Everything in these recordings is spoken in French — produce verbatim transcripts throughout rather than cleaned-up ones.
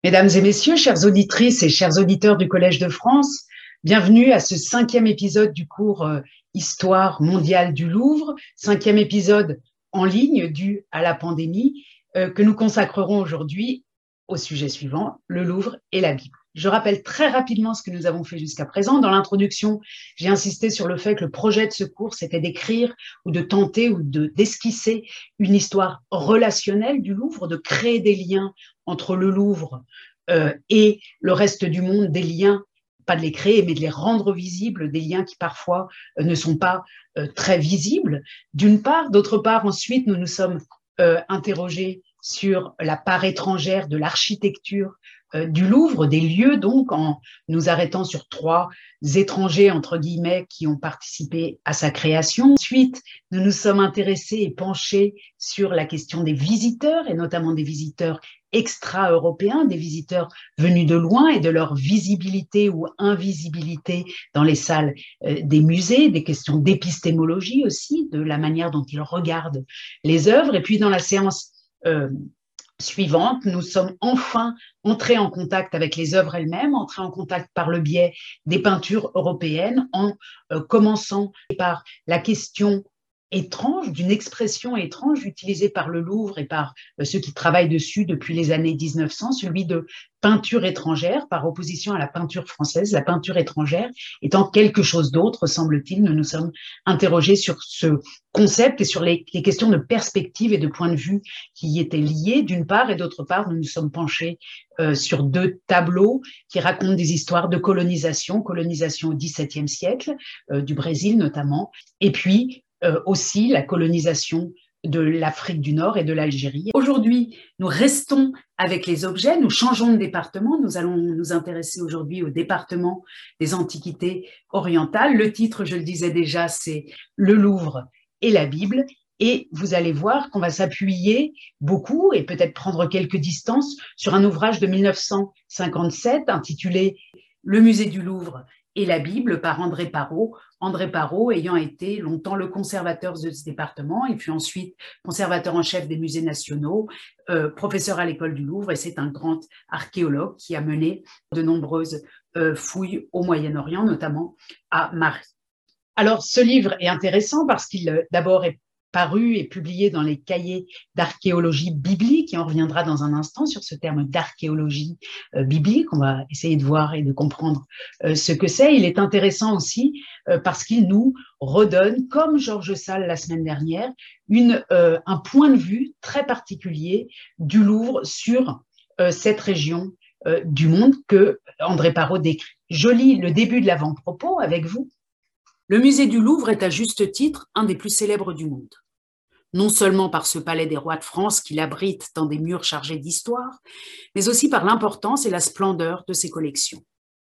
Mesdames et messieurs, chères auditrices et chers auditeurs du Collège de France, bienvenue à ce cinquième épisode du cours euh, Histoire mondiale du Louvre, cinquième épisode en ligne dû à la pandémie euh, que nous consacrerons aujourd'hui au sujet suivant, le Louvre et la Bible. Je rappelle très rapidement ce que nous avons fait jusqu'à présent. Dans l'introduction, j'ai insisté sur le fait que le projet de ce cours, c'était d'écrire ou de tenter ou de, d'esquisser une histoire relationnelle du Louvre, de créer des liens entre le Louvre euh, et le reste du monde, des liens, pas de les créer, mais de les rendre visibles, des liens qui parfois euh, ne sont pas euh, très visibles, d'une part. D'autre part, ensuite, nous nous sommes euh, interrogés sur la part étrangère de l'architecture euh, du Louvre, des lieux donc, en nous arrêtant sur trois étrangers, entre guillemets, qui ont participé à sa création. Ensuite, nous nous sommes intéressés et penchés sur la question des visiteurs, et notamment des visiteurs extra-européens, des visiteurs venus de loin et de leur visibilité ou invisibilité dans les salles euh, des musées, des questions d'épistémologie aussi, de la manière dont ils regardent les œuvres. Et puis dans la séance euh, suivante, nous sommes enfin entrés en contact avec les œuvres elles-mêmes, entrés en contact par le biais des peintures européennes, en euh, commençant par la question étrange, d'une expression étrange utilisée par le Louvre et par euh, ceux qui travaillent dessus depuis les années mille neuf cents, celui de peinture étrangère, par opposition à la peinture française, la peinture étrangère étant quelque chose d'autre, semble-t-il. Nous nous sommes interrogés sur ce concept et sur les, les questions de perspective et de point de vue qui y étaient liées, d'une part, et d'autre part, nous nous sommes penchés euh, sur deux tableaux qui racontent des histoires de colonisation, colonisation au dix-septième siècle, euh, du Brésil notamment, et puis euh, aussi la colonisation de l'Afrique du Nord et de l'Algérie. Aujourd'hui, nous restons avec les objets, nous changeons de département, nous allons nous intéresser aujourd'hui au département des Antiquités orientales. Le titre, je le disais déjà, c'est Le Louvre et la Bible. Et vous allez voir qu'on va s'appuyer beaucoup et peut-être prendre quelques distances sur un ouvrage de mille neuf cent cinquante-sept intitulé Le musée du Louvre et la Bible par André Parrot. André Parrot ayant été longtemps le conservateur de ce département et puis ensuite conservateur en chef des musées nationaux, euh, professeur à l'école du Louvre, et c'est un grand archéologue qui a mené de nombreuses euh, fouilles au Moyen-Orient, notamment à Marie. Alors, ce livre est intéressant parce qu'il, d'abord, est paru et publié dans les cahiers d'archéologie biblique, et on reviendra dans un instant sur ce terme d'archéologie euh, biblique. On va essayer de voir et de comprendre euh, ce que c'est. Il est intéressant aussi euh, parce qu'il nous redonne, comme Georges Sale la semaine dernière, une, euh, un point de vue très particulier du Louvre sur euh, cette région euh, du monde que André Parrot décrit. Je lis le début de l'avant-propos avec vous. Le musée du Louvre est à juste titre un des plus célèbres du monde. Non seulement par ce palais des rois de France qui l'abrite dans des murs chargés d'histoire, mais aussi par l'importance et la splendeur de ses collections.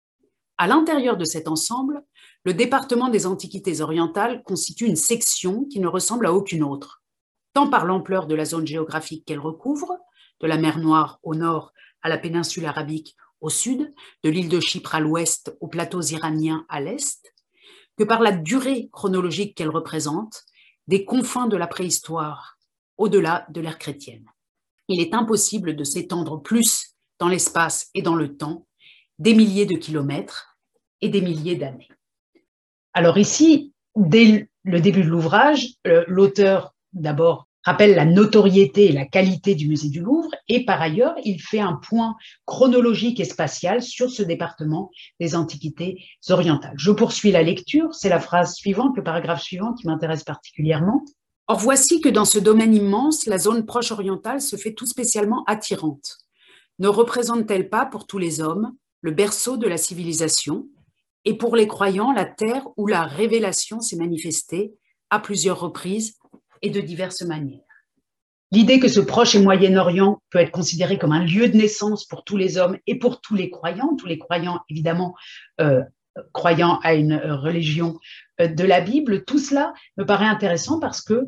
À l'intérieur de cet ensemble, le département des Antiquités orientales constitue une section qui ne ressemble à aucune autre, tant par l'ampleur de la zone géographique qu'elle recouvre, de la mer Noire au nord à la péninsule arabique au sud, de l'île de Chypre à l'ouest aux plateaux iraniens à l'est, que par la durée chronologique qu'elle représente, des confins de la préhistoire, au-delà de l'ère chrétienne. Il est impossible de s'étendre plus dans l'espace et dans le temps, des milliers de kilomètres et des milliers d'années. Alors ici, dès le début de l'ouvrage, l'auteur d'abord rappelle la notoriété et la qualité du musée du Louvre, et par ailleurs, il fait un point chronologique et spatial sur ce département des Antiquités orientales. Je poursuis la lecture, c'est la phrase suivante, le paragraphe suivant qui m'intéresse particulièrement. Or, voici que dans ce domaine immense, la zone proche orientale se fait tout spécialement attirante. Ne représente-t-elle pas pour tous les hommes le berceau de la civilisation, et pour les croyants la terre où la révélation s'est manifestée à plusieurs reprises et de diverses manières. L'idée que ce Proche et Moyen-Orient peut être considéré comme un lieu de naissance pour tous les hommes et pour tous les croyants, tous les croyants évidemment euh, croyant à une religion de la Bible, tout cela me paraît intéressant parce que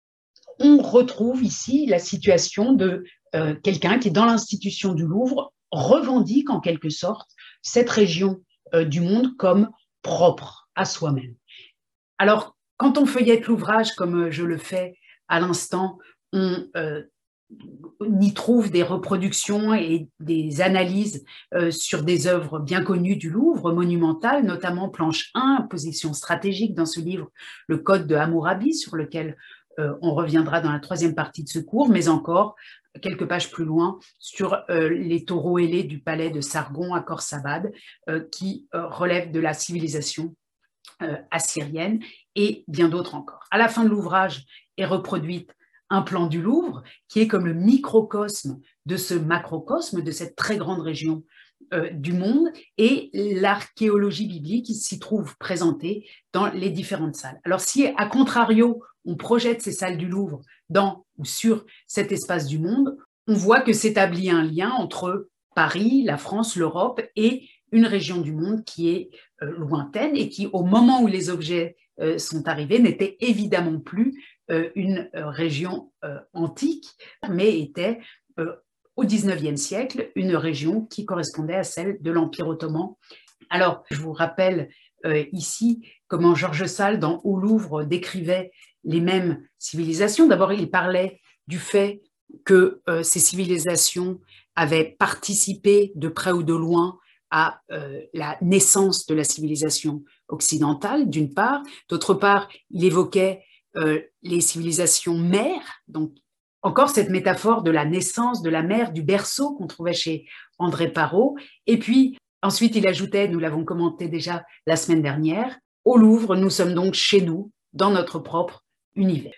on retrouve ici la situation de euh, quelqu'un qui, dans l'institution du Louvre, revendique en quelque sorte cette région euh, du monde comme propre à soi-même. Alors, quand on feuillette l'ouvrage, comme je le fais à l'instant, on euh, y trouve des reproductions et des analyses euh, sur des œuvres bien connues du Louvre, monumentales, notamment planche un, position stratégique dans ce livre, le Code de Hammurabi, sur lequel euh, on reviendra dans la troisième partie de ce cours, mais encore quelques pages plus loin sur euh, les taureaux ailés du palais de Sargon à Khorsabad, euh, qui euh, relèvent de la civilisation euh, assyrienne, et bien d'autres encore. À la fin de l'ouvrage est reproduite un plan du Louvre qui est comme le microcosme de ce macrocosme, de cette très grande région euh, du monde, et l'archéologie biblique s'y trouve présentée dans les différentes salles. Alors si, à contrario, on projette ces salles du Louvre dans ou sur cet espace du monde, on voit que s'établit un lien entre Paris, la France, l'Europe et une région du monde qui est euh, lointaine et qui, au moment où les objets euh, sont arrivés, n'était évidemment plus euh, une euh, région euh, antique, mais était euh, au dix-neuvième siècle une région qui correspondait à celle de l'Empire ottoman. Alors, je vous rappelle euh, ici comment Georges Sale, dans Au Louvre, décrivait les mêmes civilisations. D'abord, il parlait du fait que euh, ces civilisations avaient participé de près ou de loin à euh, la naissance de la civilisation occidentale, d'une part. D'autre part, il évoquait euh, les civilisations mères, donc encore cette métaphore de la naissance, de la mère, du berceau qu'on trouvait chez André Parrot. Et puis, ensuite, il ajoutait, nous l'avons commenté déjà la semaine dernière, au Louvre, nous sommes donc chez nous, dans notre propre univers.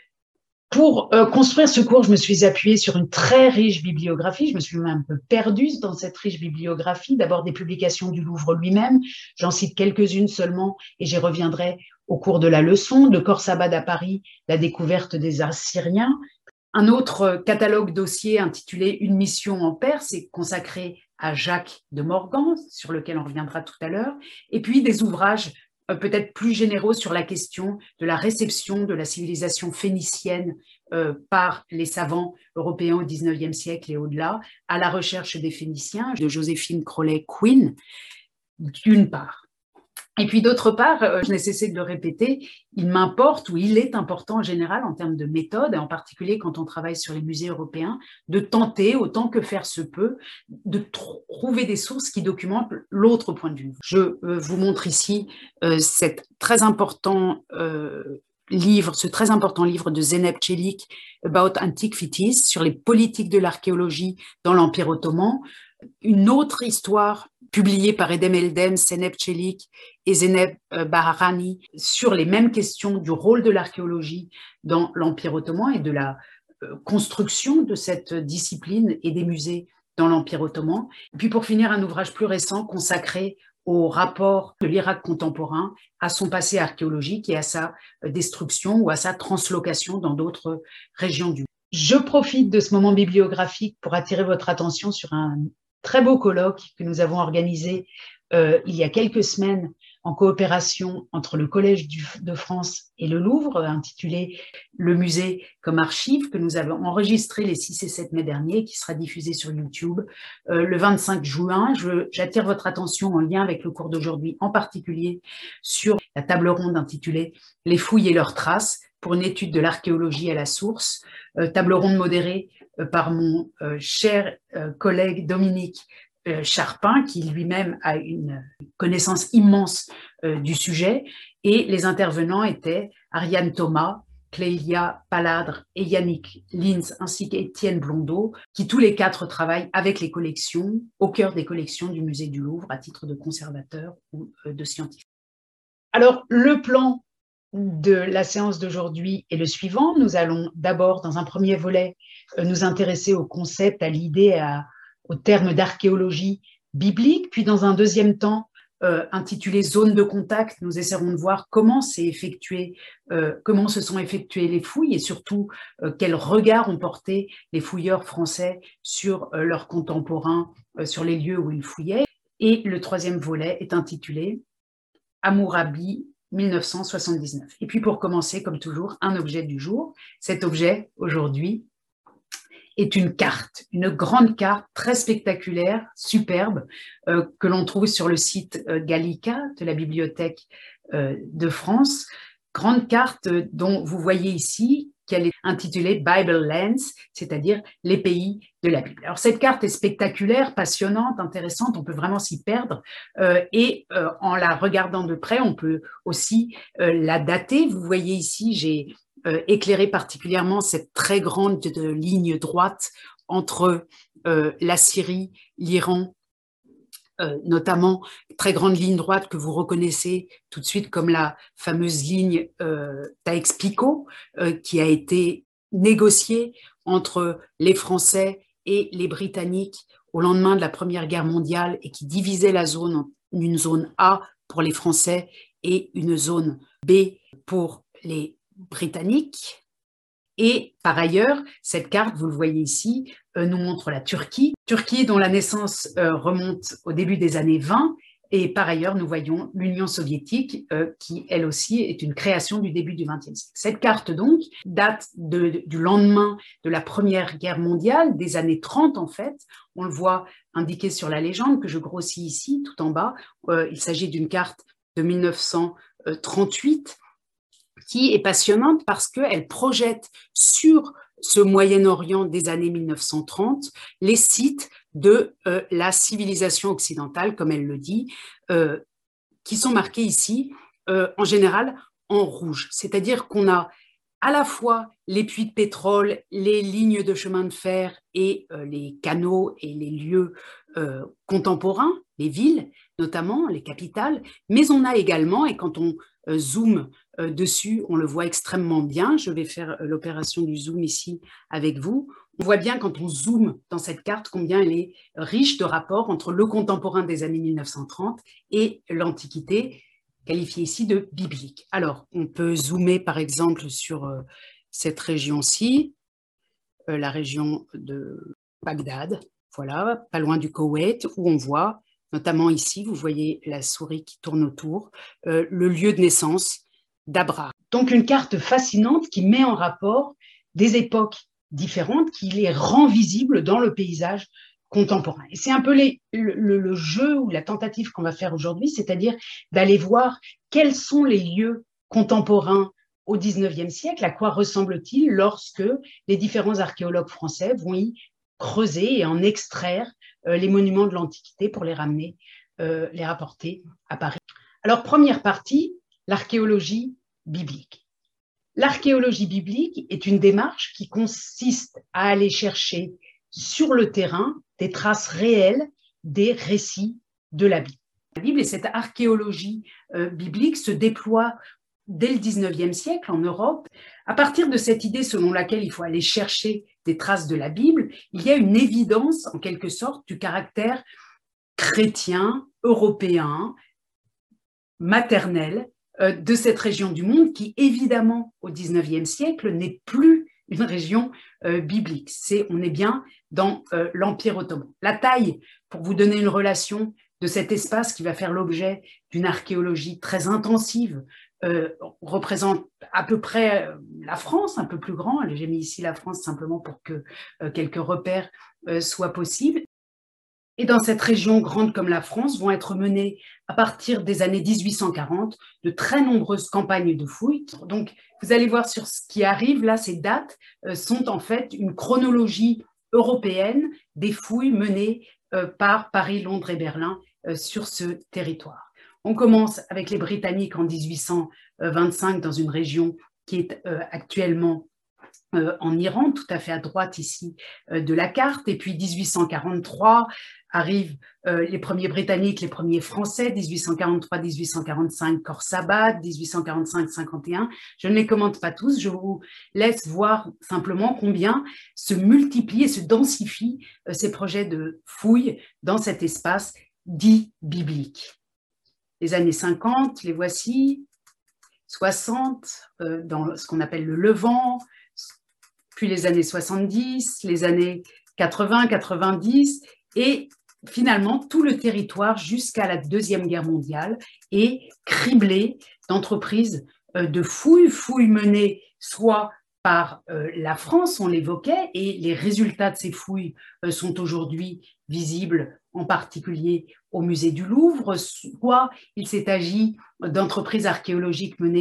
Pour euh, construire ce cours, je me suis appuyée sur une très riche bibliographie. Je me suis même un peu perdue dans cette riche bibliographie. D'abord des publications du Louvre lui-même. J'en cite quelques-unes seulement et j'y reviendrai au cours de la leçon. De Khorsabad à Paris, la découverte des Assyriens. Un autre catalogue dossier intitulé « Une mission en Perse » est consacré à Jacques de Morgan, sur lequel on reviendra tout à l'heure. Et puis des ouvrages peut-être plus généraux sur la question de la réception de la civilisation phénicienne euh, par les savants européens au dix-neuvième siècle et au-delà, à la recherche des Phéniciens, de Joséphine Crowley-Quinn, d'une part. Et puis d'autre part, euh, je n'ai cessé de le répéter, il m'importe, ou il est important en général en termes de méthode, et en particulier quand on travaille sur les musées européens, de tenter, autant que faire se peut, de trouver des sources qui documentent l'autre point de vue. Je euh, vous montre ici euh, cet très important euh, livre, ce très important livre de Zeynep Çelik, About Antiquities, sur les politiques de l'archéologie dans l'Empire ottoman. Une autre histoire publiée par Edem Eldem, Zeynep Çelik et Zeynep Bahrani sur les mêmes questions du rôle de l'archéologie dans l'Empire ottoman et de la construction de cette discipline et des musées dans l'Empire ottoman. Et puis pour finir, un ouvrage plus récent consacré au rapport de l'Irak contemporain à son passé archéologique et à sa destruction ou à sa translocation dans d'autres régions du monde. Je profite de ce moment bibliographique pour attirer votre attention sur un très beau colloque que nous avons organisé euh, il y a quelques semaines en coopération entre le Collège du, de France et le Louvre, intitulé « Le musée comme archive », que nous avons enregistré les six et sept mai dernier, qui sera diffusé sur YouTube euh, le vingt-cinq juin. J'attire votre attention en lien avec le cours d'aujourd'hui, en particulier sur la table ronde intitulée « Les fouilles et leurs traces » pour une étude de l'archéologie à la source, euh, table ronde modérée euh, par mon euh, cher euh, collègue Dominique euh, Charpin, qui lui-même a une connaissance immense euh, du sujet, et les intervenants étaient Ariane Thomas, Clélia Paladre et Yannick Linz, ainsi qu'Étienne Blondeau, qui tous les quatre travaillent avec les collections, au cœur des collections du musée du Louvre, à titre de conservateur ou euh, de scientifique. Alors, le plan de la séance d'aujourd'hui est le suivant. Nous allons d'abord, dans un premier volet, nous intéresser au concept, à l'idée, à, au terme d'archéologie biblique. Puis, dans un deuxième temps, euh, intitulé Zone de contact, nous essaierons de voir comment s'est effectué, euh, comment se sont effectuées les fouilles et surtout euh, quel regard ont porté les fouilleurs français sur euh, leurs contemporains, euh, sur les lieux où ils fouillaient. Et le troisième volet est intitulé Hammurabi mille neuf cent soixante-dix-neuf. Et puis pour commencer, comme toujours, un objet du jour. Cet objet, aujourd'hui, est une carte, une grande carte très spectaculaire, superbe, euh, que l'on trouve sur le site euh, Gallica de la Bibliothèque euh, de France. grande carte dont vous voyez ici, qu'elle est intitulée Bible Lands, c'est-à-dire les pays de la Bible. Alors cette carte est spectaculaire, passionnante, intéressante, on peut vraiment s'y perdre euh, et euh, en la regardant de près, on peut aussi euh, la dater. Vous voyez ici, j'ai euh, éclairé particulièrement cette très grande de, ligne droite entre euh, la Syrie, l'Iran, Euh, notamment très grande ligne droite que vous reconnaissez tout de suite comme la fameuse ligne euh, Taix-Picot euh, qui a été négociée entre les Français et les Britanniques au lendemain de la Première Guerre mondiale et qui divisait la zone en une zone A pour les Français et une zone B pour les Britanniques. Et par ailleurs, cette carte, vous le voyez ici, euh, nous montre la Turquie, Turquie dont la naissance euh, remonte au début des années vingt, et par ailleurs, nous voyons l'Union soviétique, euh, qui elle aussi est une création du début du vingtième siècle. Cette carte donc date de, de, du lendemain de la Première Guerre mondiale, des années trente en fait, on le voit indiqué sur la légende que je grossis ici, tout en bas, euh, il s'agit d'une carte de mille neuf cent trente-huit, qui est passionnante parce qu'elle projette sur ce Moyen-Orient des années mille neuf cent trente les sites de euh, la civilisation occidentale, comme elle le dit, euh, qui sont marqués ici, euh, en général, en rouge. C'est-à-dire qu'on a à la fois les puits de pétrole, les lignes de chemin de fer et euh, les canaux et les lieux euh, contemporains, les villes notamment, les capitales, mais on a également, et quand on euh, zoome euh, dessus, on le voit extrêmement bien, je vais faire euh, l'opération du zoom ici avec vous, on voit bien quand on zoome dans cette carte combien elle est riche de rapports entre le contemporain des années mille neuf cent trente et l'Antiquité, qualifiée ici de biblique. Alors, on peut zoomer par exemple sur euh, cette région-ci, euh, la région de Bagdad, voilà, pas loin du Koweït, où on voit, notamment ici, vous voyez la souris qui tourne autour, euh, le lieu de naissance d'Abraham. Donc une carte fascinante qui met en rapport des époques différentes, qui les rend visibles dans le paysage contemporain. Et c'est un peu les, le, le, le jeu ou la tentative qu'on va faire aujourd'hui, c'est-à-dire d'aller voir quels sont les lieux contemporains au dix-neuvième siècle, à quoi ressemble-t-il lorsque les différents archéologues français vont y creuser et en extraire euh, les monuments de l'Antiquité pour les ramener, euh, les rapporter à Paris. Alors, première partie, l'archéologie biblique. L'archéologie biblique est une démarche qui consiste à aller chercher sur le terrain des traces réelles des récits de la Bible. La Bible et cette archéologie euh, biblique se déploie dès le dix-neuvième siècle en Europe. À partir de cette idée selon laquelle il faut aller chercher des traces de la Bible, il y a une évidence en quelque sorte du caractère chrétien, européen, maternel euh, de cette région du monde qui évidemment au dix-neuvième siècle n'est plus une région euh, biblique. C'est, on est bien dans euh, l'Empire ottoman. La taille, pour vous donner une relation de cet espace qui va faire l'objet d'une archéologie très intensive, euh, représente à peu près la France, un peu plus grand. J'ai mis ici la France simplement pour que euh, quelques repères euh, soient possibles. Et dans cette région grande comme la France vont être menées à partir des années mille huit cent quarante de très nombreuses campagnes de fouilles. Donc, vous allez voir sur ce qui arrive, là, ces dates euh, sont en fait une chronologie européenne des fouilles menées euh, par Paris, Londres et Berlin euh, sur ce territoire. On commence avec les Britanniques en mille huit cent vingt-cinq dans une région qui est euh, actuellement euh, en Iran, tout à fait à droite ici euh, de la carte. Et puis mille huit cent quarante-trois arrivent euh, les premiers Britanniques, les premiers Français, mille huit cent quarante-trois mille huit cent quarante-cinq, Khorsabad, mille huit cent quarante-cinq cinquante et un. Je ne les commente pas tous, je vous laisse voir simplement combien se multiplient et se densifient euh, ces projets de fouilles dans cet espace dit biblique. Les années cinquante, les voici, soixante, euh, dans ce qu'on appelle le Levant, puis les années soixante-dix, les années quatre-vingts, quatre-vingt-dix, et finalement tout le territoire jusqu'à la Deuxième Guerre mondiale est criblé d'entreprises euh, de fouilles, fouilles menées soit par euh, la France, on l'évoquait, et les résultats de ces fouilles euh, sont aujourd'hui visibles en particulier au musée du Louvre, soit il s'est agi d'entreprises archéologiques menées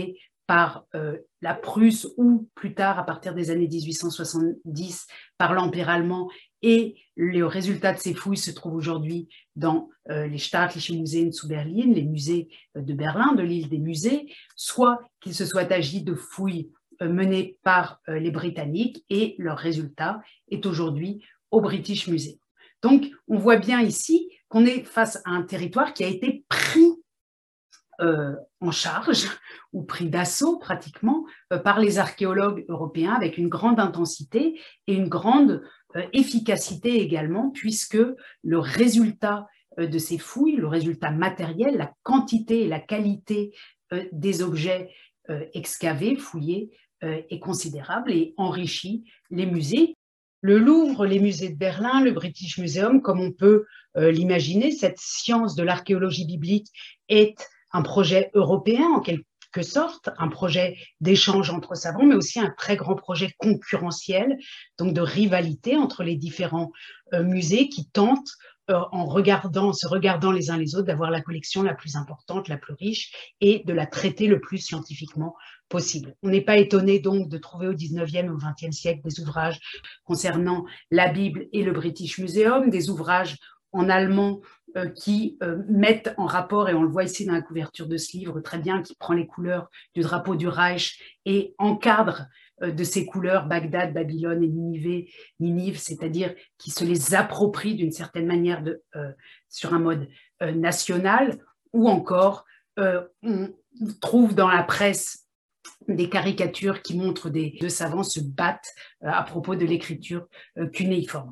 par euh, la Prusse ou plus tard, à partir des années mille huit cent soixante-dix, par l'Empire allemand. Et le résultat de ces fouilles se trouve aujourd'hui dans euh, les Staatliche Museen zu Berlin, les musées de Berlin, de l'île des musées, soit qu'il se soit agi de fouilles euh, menées par euh, les Britanniques, et leur résultat est aujourd'hui au British Museum. Donc, on voit bien ici qu'on est face à un territoire qui a été pris Euh, en charge ou pris d'assaut pratiquement euh, par les archéologues européens avec une grande intensité et une grande euh, efficacité également, puisque le résultat euh, de ces fouilles, le résultat matériel, la quantité et la qualité euh, des objets euh, excavés, fouillés, euh, est considérable et enrichit les musées. Le Louvre, les musées de Berlin, le British Museum, comme on peut euh, l'imaginer, cette science de l'archéologie biblique est un projet européen en quelque sorte, un projet d'échange entre savants, mais aussi un très grand projet concurrentiel, donc de rivalité entre les différents euh, musées qui tentent, euh, en regardant, se regardant les uns les autres, d'avoir la collection la plus importante, la plus riche, et de la traiter le plus scientifiquement possible. On n'est pas étonné donc de trouver au dix-neuvième et au vingtième siècle des ouvrages concernant la Bible et le British Museum, des ouvrages en allemand euh, qui euh, mettent en rapport, et on le voit ici dans la couverture de ce livre très bien, qui prend les couleurs du drapeau du Reich et encadre euh, de ces couleurs Bagdad, Babylone et Ninive, Ninive, c'est-à-dire qui se les approprie d'une certaine manière de, euh, sur un mode euh, national, ou encore euh, on trouve dans la presse des caricatures qui montrent des deux savants se battent euh, à propos de l'écriture euh, cunéiforme.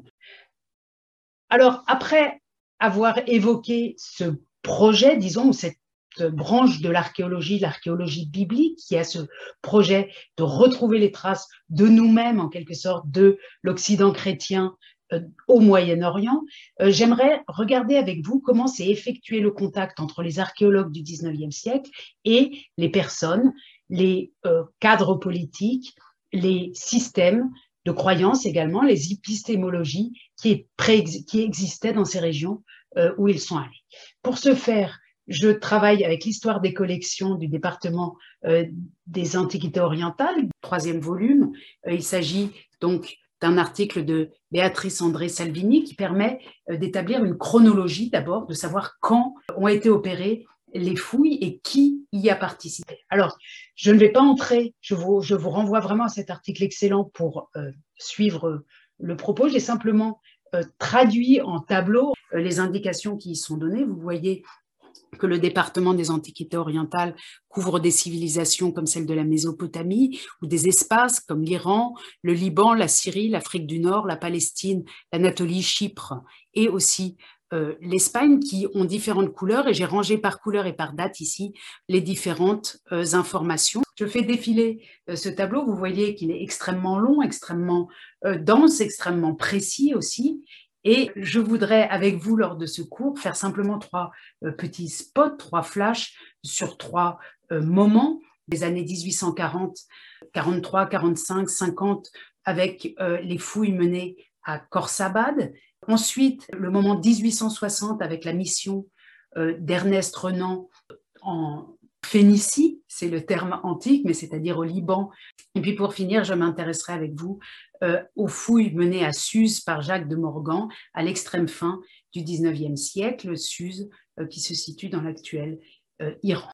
Alors, après avoir évoqué ce projet, disons, ou cette branche de l'archéologie, l'archéologie biblique, qui a ce projet de retrouver les traces de nous-mêmes, en quelque sorte, de l'Occident chrétien euh, au Moyen-Orient, euh, j'aimerais regarder avec vous comment s'est effectué le contact entre les archéologues du dix-neuvième siècle et les personnes, les euh, cadres politiques, les systèmes de croyances également, les épistémologies qui, qui existaient dans ces régions euh, où ils sont allés. Pour ce faire, je travaille avec l'histoire des collections du département euh, des Antiquités orientales, troisième volume. Euh, il s'agit donc d'un article de Béatrice André Salvini qui permet euh, d'établir une chronologie d'abord, de savoir quand ont été opérées les fouilles et qui y a participé. Alors, je ne vais pas entrer, je vous, je vous renvoie vraiment à cet article excellent pour euh, suivre le propos. J'ai simplement euh, traduit en tableau euh, les indications qui y sont données. Vous voyez que le département des Antiquités orientales couvre des civilisations comme celle de la Mésopotamie ou des espaces comme l'Iran, le Liban, la Syrie, l'Afrique du Nord, la Palestine, l'Anatolie, Chypre et aussi euh, l'Espagne qui ont différentes couleurs, et j'ai rangé par couleur et par date ici les différentes euh, informations. Je fais défiler euh, ce tableau, vous voyez qu'il est extrêmement long, extrêmement euh, dense, extrêmement précis aussi. Et je voudrais, avec vous, lors de ce cours, faire simplement trois euh, petits spots, trois flashs sur trois euh, moments des années mille huit cent quarante, quarante-trois, quarante-cinq, cinquante, avec euh, les fouilles menées à Khorsabad. Ensuite, le moment mille huit cent soixante avec la mission euh, d'Ernest Renan en Phénicie, c'est le terme antique, mais c'est-à-dire au Liban. Et puis pour finir, je m'intéresserai avec vous euh, aux fouilles menées à Suse par Jacques de Morgan à l'extrême fin du dix-neuvième siècle, Suse euh, qui se situe dans l'actuel euh, Iran.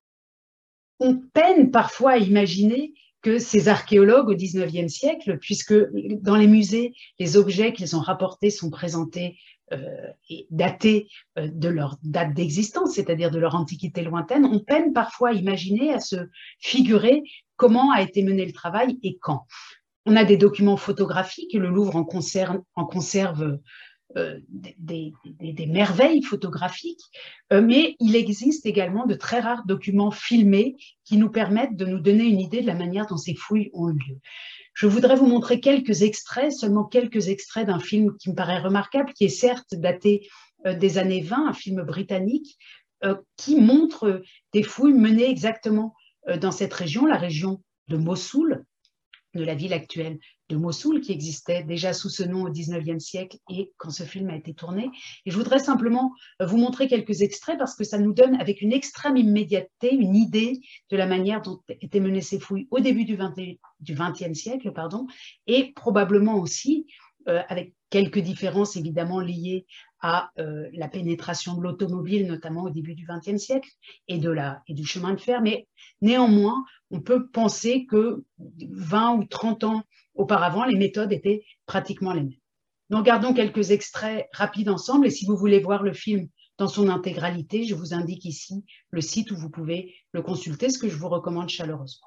On peine parfois à imaginer que ces archéologues au dix-neuvième siècle, puisque dans les musées, les objets qu'ils ont rapportés sont présentés euh, et datés euh, de leur date d'existence, c'est-à-dire de leur antiquité lointaine, on peine parfois à imaginer, à se figurer comment a été mené le travail et quand. On a des documents photographiques, le Louvre en conserve, en conserve euh, des, des, des merveilles photographiques, euh, mais il existe également de très rares documents filmés qui nous permettent de nous donner une idée de la manière dont ces fouilles ont eu lieu. Je voudrais vous montrer quelques extraits, seulement quelques extraits d'un film qui me paraît remarquable, qui est certes daté euh, des années vingt, un film britannique, euh, qui montre des fouilles menées exactement euh, dans cette région, la région de Mossoul, de la ville actuelle de Mossoul, qui existait déjà sous ce nom au dix-neuvième siècle et quand ce film a été tourné. Et je voudrais simplement vous montrer quelques extraits parce que ça nous donne avec une extrême immédiateté une idée de la manière dont étaient menées ces fouilles au début du vingtième siècle, pardon, et probablement aussi euh, avec quelques différences évidemment liées à euh, la pénétration de l'automobile, notamment au début du vingtième siècle, et, de la, et du chemin de fer. Mais néanmoins, on peut penser que vingt ou trente ans auparavant, les méthodes étaient pratiquement les mêmes. Nous regardons quelques extraits rapides ensemble, et si vous voulez voir le film dans son intégralité, je vous indique ici le site où vous pouvez le consulter, ce que je vous recommande chaleureusement.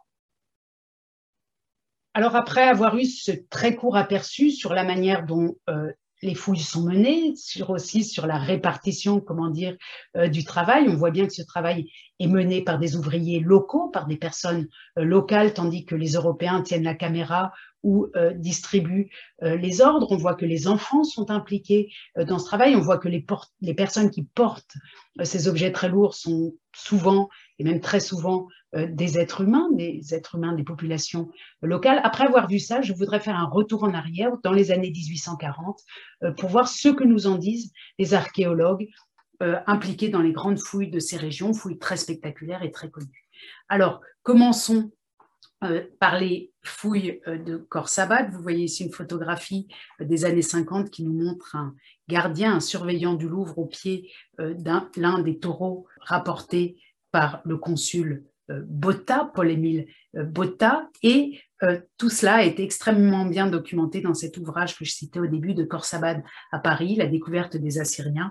Alors après avoir eu ce très court aperçu sur la manière dont euh, les fouilles sont menées, sur aussi sur la répartition, comment dire, euh, du travail. On voit bien que ce travail est mené par des ouvriers locaux, par des personnes euh, locales, tandis que les Européens tiennent la caméra ou euh, distribuent euh, les ordres. On voit que les enfants sont impliqués euh, dans ce travail. On voit que les, les personnes qui portent euh, ces objets très lourds sont souvent, et même très souvent, euh, des êtres humains, des êtres humains des populations locales. Après avoir vu ça, je voudrais faire un retour en arrière dans les années mille huit cent quarante euh, pour voir ce que nous en disent les archéologues euh, impliqués dans les grandes fouilles de ces régions, fouilles très spectaculaires et très connues. Alors, commençons euh, par les fouilles euh, de Khorsabad. Vous voyez ici une photographie euh, des années cinquante qui nous montre un gardien, un surveillant du Louvre au pied euh, d'un l'un des taureaux rapportés par le consul euh, Botta, Paul-Émile euh, Botta, et euh, tout cela a été extrêmement bien documenté dans cet ouvrage que je citais au début de Khorsabad à Paris, la découverte des Assyriens.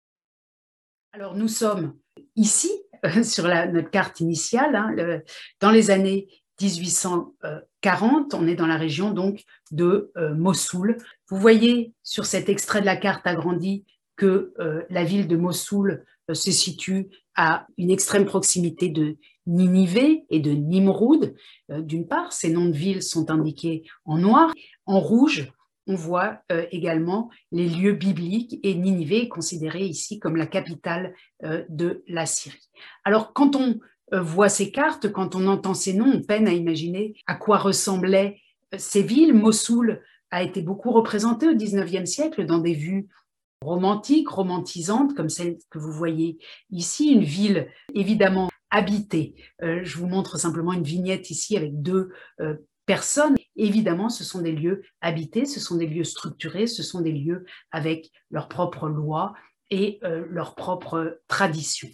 Alors nous sommes ici, euh, sur la, notre carte initiale, hein, le, dans les années mille huit cent quarante, on est dans la région donc de euh, Mossoul. Vous voyez sur cet extrait de la carte agrandie que euh, la ville de Mossoul euh, se situe à une extrême proximité de Ninivé et de Nimroud. Euh, d'une part, ces noms de villes sont indiqués en noir. En rouge, on voit euh, également les lieux bibliques, et Ninivé est considérée ici comme la capitale euh, de la Syrie. Alors, quand on euh, voit ces cartes, quand on entend ces noms, on peine à imaginer à quoi ressemblaient euh, ces villes. Mossoul a été beaucoup représentée au dix-neuvième siècle dans des vues romantiques, romantisantes, comme celle que vous voyez ici, une ville évidemment habitée. Euh, je vous montre simplement une vignette ici avec deux euh, personnes. Évidemment, ce sont des lieux habités, ce sont des lieux structurés, ce sont des lieux avec leurs propres lois et euh, leurs propres traditions.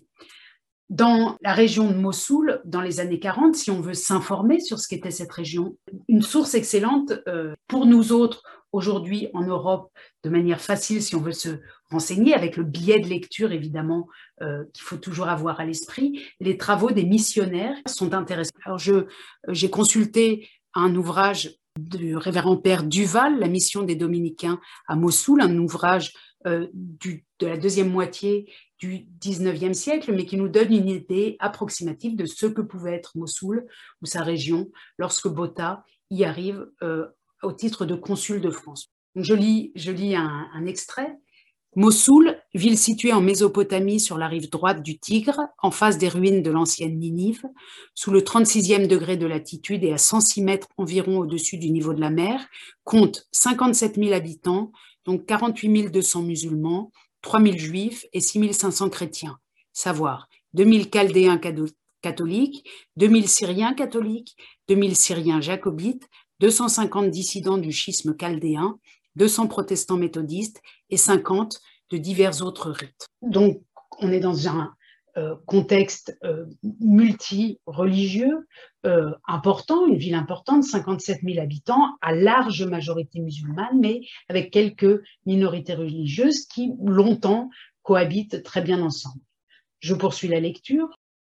Dans la région de Mossoul, dans les années quarante, si on veut s'informer sur ce qu'était cette région, une source excellente euh, pour nous autres aujourd'hui en Europe, de manière facile si on veut se renseigner, avec le biais de lecture évidemment euh, qu'il faut toujours avoir à l'esprit, les travaux des missionnaires sont intéressants. Alors je, j'ai consulté un ouvrage du révérend père Duval, La mission des dominicains à Mossoul, un ouvrage euh, du, de la deuxième moitié du dix-neuvième siècle, mais qui nous donne une idée approximative de ce que pouvait être Mossoul ou sa région lorsque Botta y arrive euh, au titre de consul de France. Donc je lis, je lis un, un extrait. Mossoul, ville située en Mésopotamie sur la rive droite du Tigre, en face des ruines de l'ancienne Ninive, sous le trente-sixième degré de latitude et à cent six mètres environ au-dessus du niveau de la mer, compte cinquante-sept mille habitants, donc quarante-huit mille deux cents musulmans, trois mille juifs et six mille cinq cents chrétiens, savoir deux mille chaldéens catholiques, deux mille syriens catholiques, deux mille syriens jacobites, deux cent cinquante dissidents du schisme chaldéen, deux cents protestants méthodistes et cinquante de divers autres rites. Donc, on est dans un euh, contexte euh, multi-religieux euh, important, une ville importante, cinquante-sept mille habitants, à large majorité musulmane, mais avec quelques minorités religieuses qui, longtemps, cohabitent très bien ensemble. Je poursuis la lecture.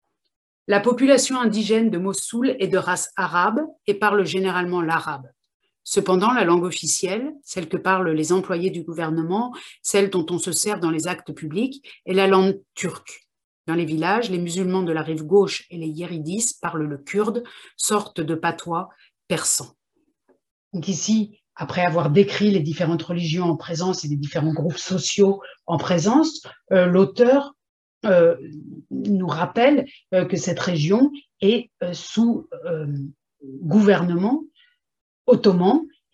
La population indigène de Mossoul est de race arabe et parle généralement l'arabe. Cependant, la langue officielle, celle que parlent les employés du gouvernement, celle dont on se sert dans les actes publics, est la langue turque. Dans les villages, les musulmans de la rive gauche et les yéridis parlent le kurde, sorte de patois persan. Donc ici, après avoir décrit les différentes religions en présence et les différents groupes sociaux en présence, euh, l'auteur euh, nous rappelle euh, que cette région est euh, sous euh, gouvernement ottoman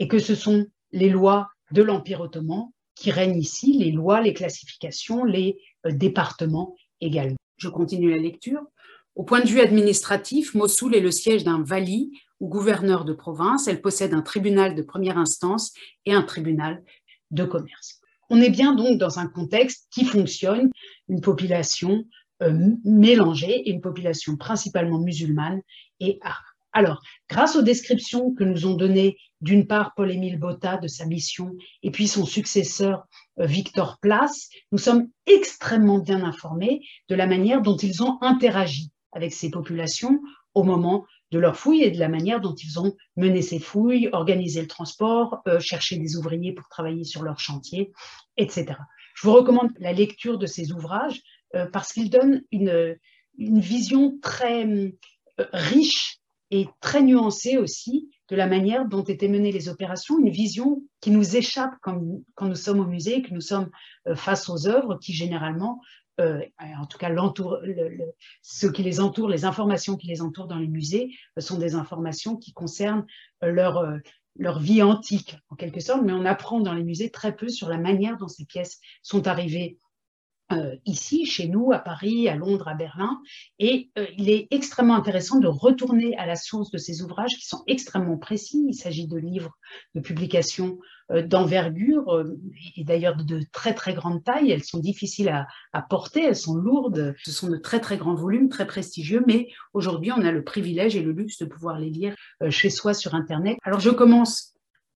et que ce sont les lois de l'Empire ottoman qui règnent ici, les lois, les classifications, les euh, départements également. Je continue la lecture. Au point de vue administratif, Mossoul est le siège d'un vali ou gouverneur de province. Elle possède un tribunal de première instance et un tribunal de commerce. On est bien donc dans un contexte qui fonctionne, une population euh, mélangée et une population principalement musulmane et arabe. Alors, grâce aux descriptions que nous ont données d'une part Paul-Émile Botta de sa mission et puis son successeur euh, Victor Place, nous sommes extrêmement bien informés de la manière dont ils ont interagi avec ces populations au moment de leurs fouilles et de la manière dont ils ont mené ces fouilles, organisé le transport, euh, cherché des ouvriers pour travailler sur leur chantier, et cetera. Je vous recommande la lecture de ces ouvrages euh, parce qu'ils donnent une, une vision très euh, riche et très nuancée aussi de la manière dont étaient menées les opérations, une vision qui nous échappe quand, quand nous sommes au musée, que nous sommes euh, face aux œuvres qui généralement Euh, en tout cas, le, le, ce qui les entoure, les informations qui les entourent dans les musées euh, sont des informations qui concernent euh, leur, euh, leur vie antique, en quelque sorte, mais on apprend dans les musées très peu sur la manière dont ces pièces sont arrivées euh, ici, chez nous, à Paris, à Londres, à Berlin, et euh, il est extrêmement intéressant de retourner à la source de ces ouvrages qui sont extrêmement précis. Il s'agit de livres de publication euh, d'envergure euh, et d'ailleurs de très très grande taille. Elles sont difficiles à, à porter, elles sont lourdes, ce sont de très très grands volumes, très prestigieux, mais aujourd'hui on a le privilège et le luxe de pouvoir les lire euh, chez soi sur Internet. Alors je commence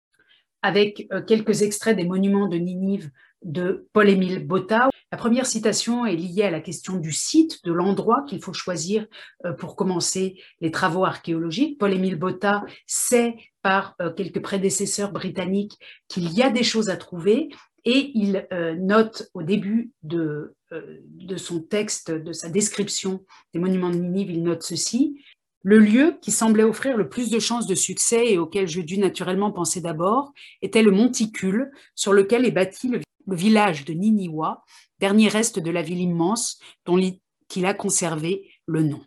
avec euh, quelques extraits des monuments de Ninive de Paul-Émile Botta. La première citation est liée à la question du site, de l'endroit qu'il faut choisir pour commencer les travaux archéologiques. Paul-Émile Botta sait par quelques prédécesseurs britanniques qu'il y a des choses à trouver et il note au début de, de son texte, de sa description des monuments de Ninive, il note ceci. Le lieu qui semblait offrir le plus de chances de succès et auquel je dus naturellement penser d'abord était le monticule sur lequel est bâti le le village de Niniwa, dernier reste de la ville immense dont il a conservé le nom.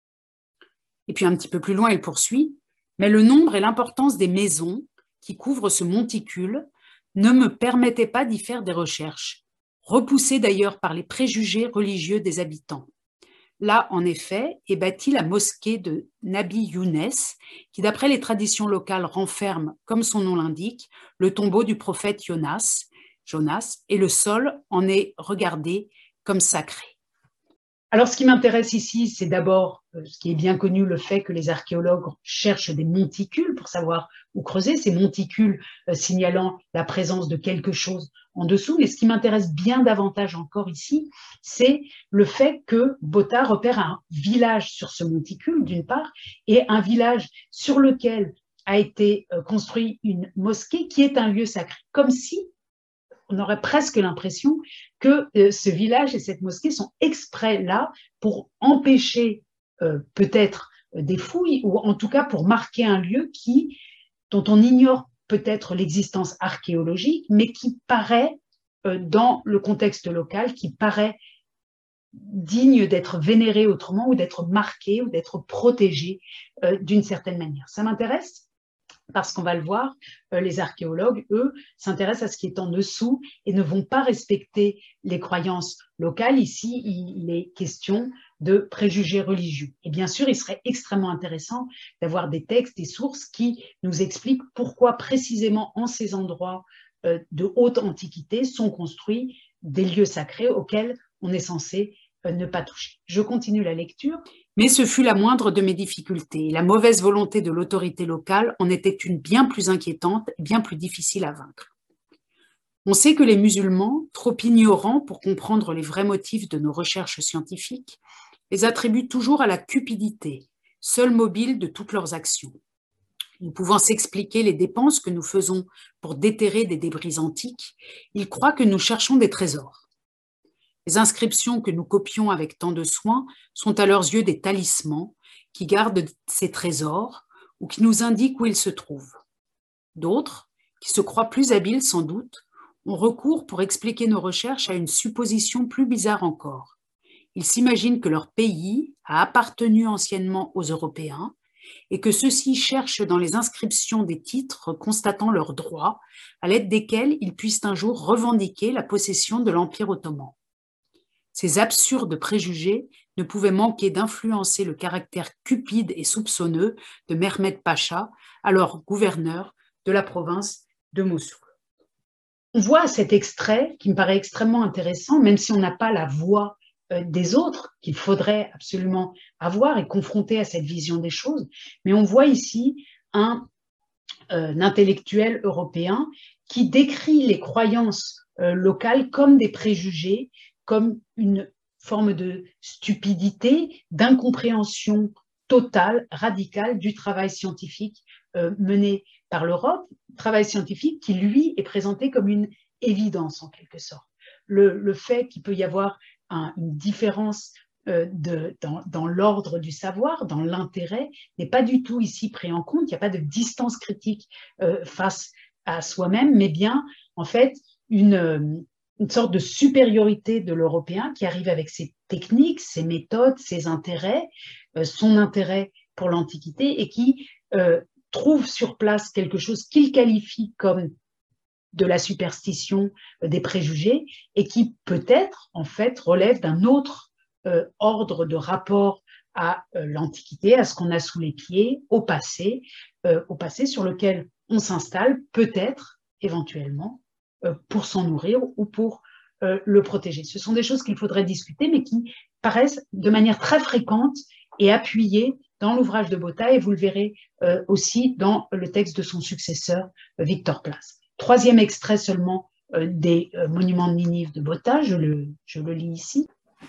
Et puis un petit peu plus loin, il poursuit, mais le nombre et l'importance des maisons qui couvrent ce monticule ne me permettaient pas d'y faire des recherches, repoussées d'ailleurs par les préjugés religieux des habitants. Là, en effet, est bâtie la mosquée de Nabi Younes, qui, d'après les traditions locales, renferme, comme son nom l'indique, le tombeau du prophète Jonas, Jonas, et le sol en est regardé comme sacré. Alors, ce qui m'intéresse ici, c'est d'abord, ce qui est bien connu, le fait que les archéologues cherchent des monticules pour savoir où creuser, ces monticules euh, signalant la présence de quelque chose en dessous. Mais ce qui m'intéresse bien davantage encore ici, c'est le fait que Botta repère un village sur ce monticule, d'une part, et un village sur lequel a été euh, construit une mosquée qui est un lieu sacré, comme si on aurait presque l'impression que euh, ce village et cette mosquée sont exprès là pour empêcher euh, peut-être euh, des fouilles ou en tout cas pour marquer un lieu qui, dont on ignore peut-être l'existence archéologique, mais qui paraît, euh, dans le contexte local, qui paraît digne d'être vénéré autrement ou d'être marqué ou d'être protégé euh, d'une certaine manière. Ça m'intéresse parce qu'on va le voir, les archéologues, eux, s'intéressent à ce qui est en dessous et ne vont pas respecter les croyances locales. Ici, il est question de préjugés religieux. Et bien sûr, il serait extrêmement intéressant d'avoir des textes, des sources qui nous expliquent pourquoi précisément en ces endroits de haute antiquité sont construits des lieux sacrés auxquels on est censé ne pas toucher. Je continue la lecture. Mais ce fut la moindre de mes difficultés. La mauvaise volonté de l'autorité locale en était une bien plus inquiétante et bien plus difficile à vaincre. On sait que les musulmans, trop ignorants pour comprendre les vrais motifs de nos recherches scientifiques, les attribuent toujours à la cupidité, seul mobile de toutes leurs actions. Nous pouvant s'expliquer les dépenses que nous faisons pour déterrer des débris antiques, ils croient que nous cherchons des trésors. Les inscriptions que nous copions avec tant de soin sont à leurs yeux des talismans qui gardent ces trésors ou qui nous indiquent où ils se trouvent. D'autres, qui se croient plus habiles sans doute, ont recours pour expliquer nos recherches à une supposition plus bizarre encore. Ils s'imaginent que leur pays a appartenu anciennement aux Européens et que ceux-ci cherchent dans les inscriptions des titres constatant leurs droits, à l'aide desquels ils puissent un jour revendiquer la possession de l'Empire ottoman. Ces absurdes préjugés ne pouvaient manquer d'influencer le caractère cupide et soupçonneux de Mehmed Pacha, alors gouverneur de la province de Mossoul. On voit cet extrait qui me paraît extrêmement intéressant, même si on n'a pas la voix des autres qu'il faudrait absolument avoir et confronter à cette vision des choses, mais on voit ici un, euh, un intellectuel européen qui décrit les croyances euh, locales comme des préjugés, comme une forme de stupidité, d'incompréhension totale, radicale du travail scientifique euh, mené par l'Europe, travail scientifique qui, lui, est présenté comme une évidence en quelque sorte. Le, le fait qu'il peut y avoir un, une différence euh, de, dans, dans l'ordre du savoir, dans l'intérêt, n'est pas du tout ici pris en compte. Il n'y a pas de distance critique euh, face à soi-même, mais bien, en fait, une, une sorte de supériorité de l'Européen qui arrive avec ses techniques, ses méthodes, ses intérêts, euh, son intérêt pour l'Antiquité et qui euh, trouve sur place quelque chose qu'il qualifie comme de la superstition, euh, des préjugés, et qui peut-être, en fait, relève d'un autre euh, ordre de rapport à euh, l'Antiquité, à ce qu'on a sous les pieds, au passé, euh, au passé sur lequel on s'installe, peut-être, éventuellement, euh, pour s'en nourrir ou pour euh, le protéger. Ce sont des choses qu'il faudrait discuter, mais qui paraissent de manière très fréquente et appuyées dans l'ouvrage de Botta, et vous le verrez euh, aussi dans le texte de son successeur, Victor Place. Troisième extrait seulement euh, des euh, monuments de Ninive de Botta, je le, je le lis ici.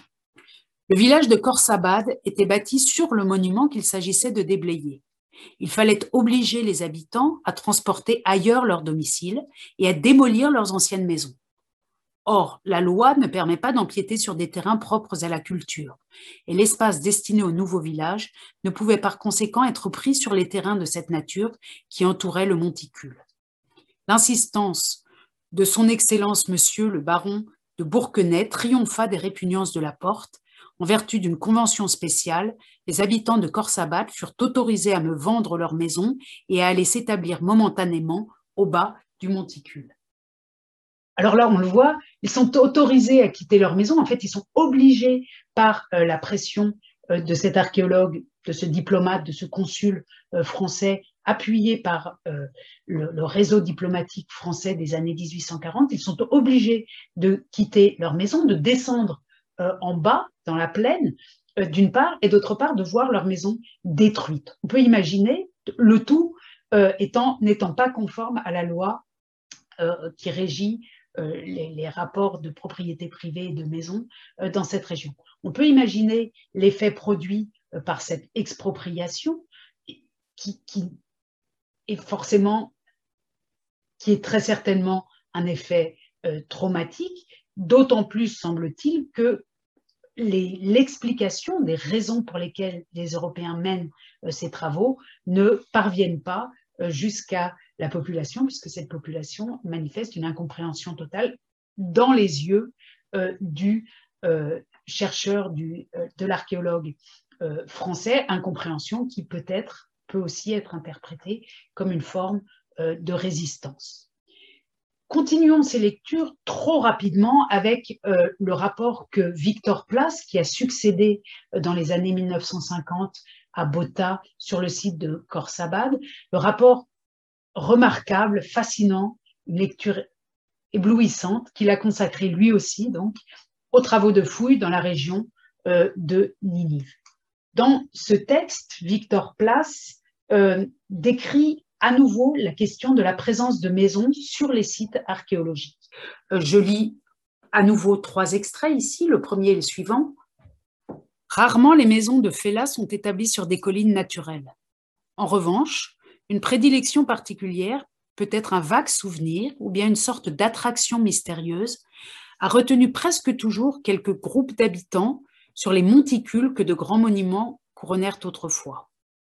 Le village de Khorsabad était bâti sur le monument qu'il s'agissait de déblayer. Il fallait obliger les habitants à transporter ailleurs leur domicile et à démolir leurs anciennes maisons. Or, la loi ne permet pas d'empiéter sur des terrains propres à la culture, et l'espace destiné au nouveau village ne pouvait par conséquent être pris sur les terrains de cette nature qui entouraient le monticule. L'insistance de son Excellence Monsieur le baron de Bourquenay triompha des répugnances de la Porte. En vertu d'une convention spéciale, les habitants de Khorsabad furent autorisés à me vendre leur maison et à aller s'établir momentanément au bas du monticule. Alors là, on le voit, ils sont autorisés à quitter leur maison. En fait, ils sont obligés par euh, la pression euh, de cet archéologue, de ce diplomate, de ce consul euh, français, appuyé par euh, le, le réseau diplomatique français des années mille huit cent quarante. Ils sont obligés de quitter leur maison, de descendre euh, en bas, dans la plaine, euh, d'une part, et d'autre part, de voir leur maison détruite. On peut imaginer le tout euh, étant n'étant pas conforme à la loi euh, qui régit Euh, les, les rapports de propriété privée et de maison euh, dans cette région. On peut imaginer l'effet produit euh, par cette expropriation qui, qui est forcément, qui est très certainement un effet euh, traumatique, d'autant plus semble-t-il que l'explication des raisons pour lesquelles les Européens mènent euh, ces travaux ne parviennent pas euh, jusqu'à la population, puisque cette population manifeste une incompréhension totale dans les yeux euh, du euh, chercheur, du, euh, de l'archéologue euh, français, incompréhension qui peut-être peut aussi être interprétée comme une forme euh, de résistance. Continuons ces lectures trop rapidement avec euh, le rapport que Victor Place, qui a succédé dans les années mille neuf cent cinquante à Botta sur le site de Khorsabad, le rapport remarquable, fascinant, une lecture éblouissante qu'il a consacrée lui aussi donc aux travaux de fouilles dans la région euh, de Ninive. Dans ce texte, Victor Place euh, décrit à nouveau la question de la présence de maisons sur les sites archéologiques. Euh, je lis à nouveau trois extraits ici. Le premier est le suivant. Rarement les maisons de Fella sont établies sur des collines naturelles. En revanche, une prédilection particulière, peut-être un vague souvenir ou bien une sorte d'attraction mystérieuse, a retenu presque toujours quelques groupes d'habitants sur les monticules que de grands monuments couronnèrent autrefois.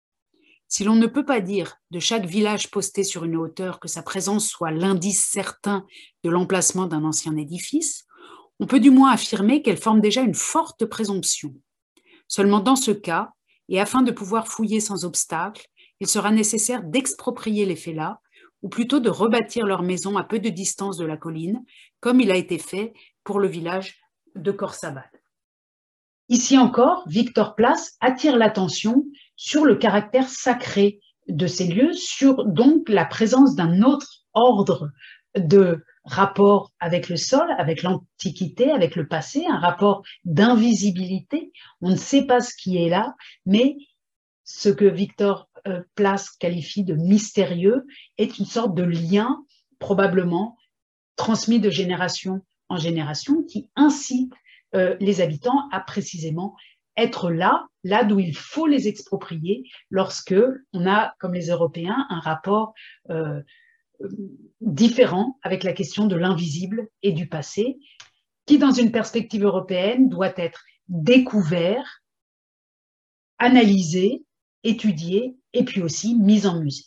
Si l'on ne peut pas dire de chaque village posté sur une hauteur que sa présence soit l'indice certain de l'emplacement d'un ancien édifice, on peut du moins affirmer qu'elle forme déjà une forte présomption. Seulement dans ce cas, et afin de pouvoir fouiller sans obstacle, il sera nécessaire d'exproprier les fellahs, ou plutôt de rebâtir leur maison à peu de distance de la colline, comme il a été fait pour le village de Khorsabad. Ici encore, Victor Place attire l'attention sur le caractère sacré de ces lieux, sur donc la présence d'un autre ordre de rapport avec le sol, avec l'Antiquité, avec le passé, un rapport d'invisibilité. On ne sait pas ce qui est là, mais ce que Victor Place qualifie de mystérieux est une sorte de lien probablement transmis de génération en génération qui incite euh, les habitants à précisément être là, là d'où il faut les exproprier lorsque on a, comme les Européens, un rapport euh, différent avec la question de l'invisible et du passé, qui dans une perspective européenne doit être découvert, analysé, étudié et puis aussi mis en musée.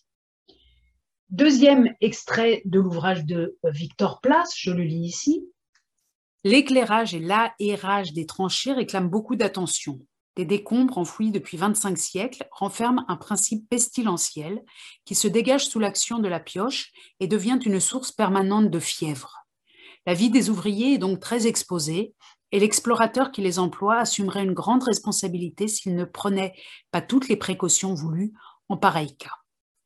Deuxième extrait de l'ouvrage de Victor Place, je le lis ici. L'éclairage et l'aérage des tranchées réclament beaucoup d'attention. Des décombres enfouis depuis vingt-cinq siècles renferment un principe pestilentiel qui se dégage sous l'action de la pioche et devient une source permanente de fièvre. La vie des ouvriers est donc très exposée et l'explorateur qui les emploie assumerait une grande responsabilité s'il ne prenait pas toutes les précautions voulues en pareil cas.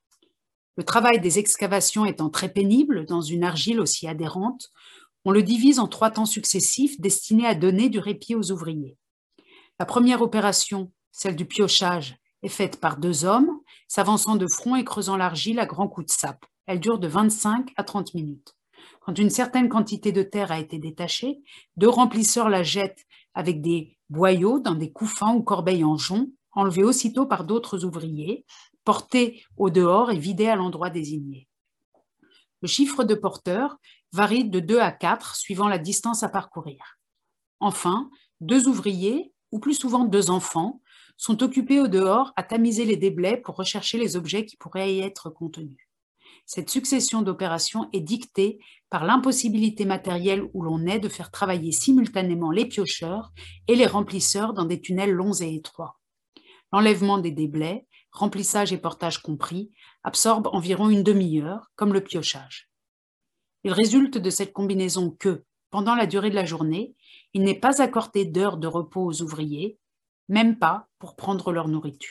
Le travail des excavations étant très pénible dans une argile aussi adhérente, on le divise en trois temps successifs destinés à donner du répit aux ouvriers. La première opération, celle du piochage, est faite par deux hommes, s'avançant de front et creusant l'argile à grands coups de sape. Elle dure de vingt-cinq à trente minutes. Quand une certaine quantité de terre a été détachée, deux remplisseurs la jettent avec des boyaux dans des couffins ou corbeilles en jonc, enlevés aussitôt par d'autres ouvriers, portés au dehors et vidés à l'endroit désigné. Le chiffre de porteurs varie de deux à quatre suivant la distance à parcourir. Enfin, deux ouvriers, ou plus souvent deux enfants, sont occupés au dehors à tamiser les déblais pour rechercher les objets qui pourraient y être contenus. Cette succession d'opérations est dictée par l'impossibilité matérielle où l'on est de faire travailler simultanément les piocheurs et les remplisseurs dans des tunnels longs et étroits. L'enlèvement des déblais, remplissage et portage compris, absorbe environ une demi-heure, comme le piochage. Il résulte de cette combinaison que, pendant la durée de la journée, il n'est pas accordé d'heures de repos aux ouvriers, même pas pour prendre leur nourriture.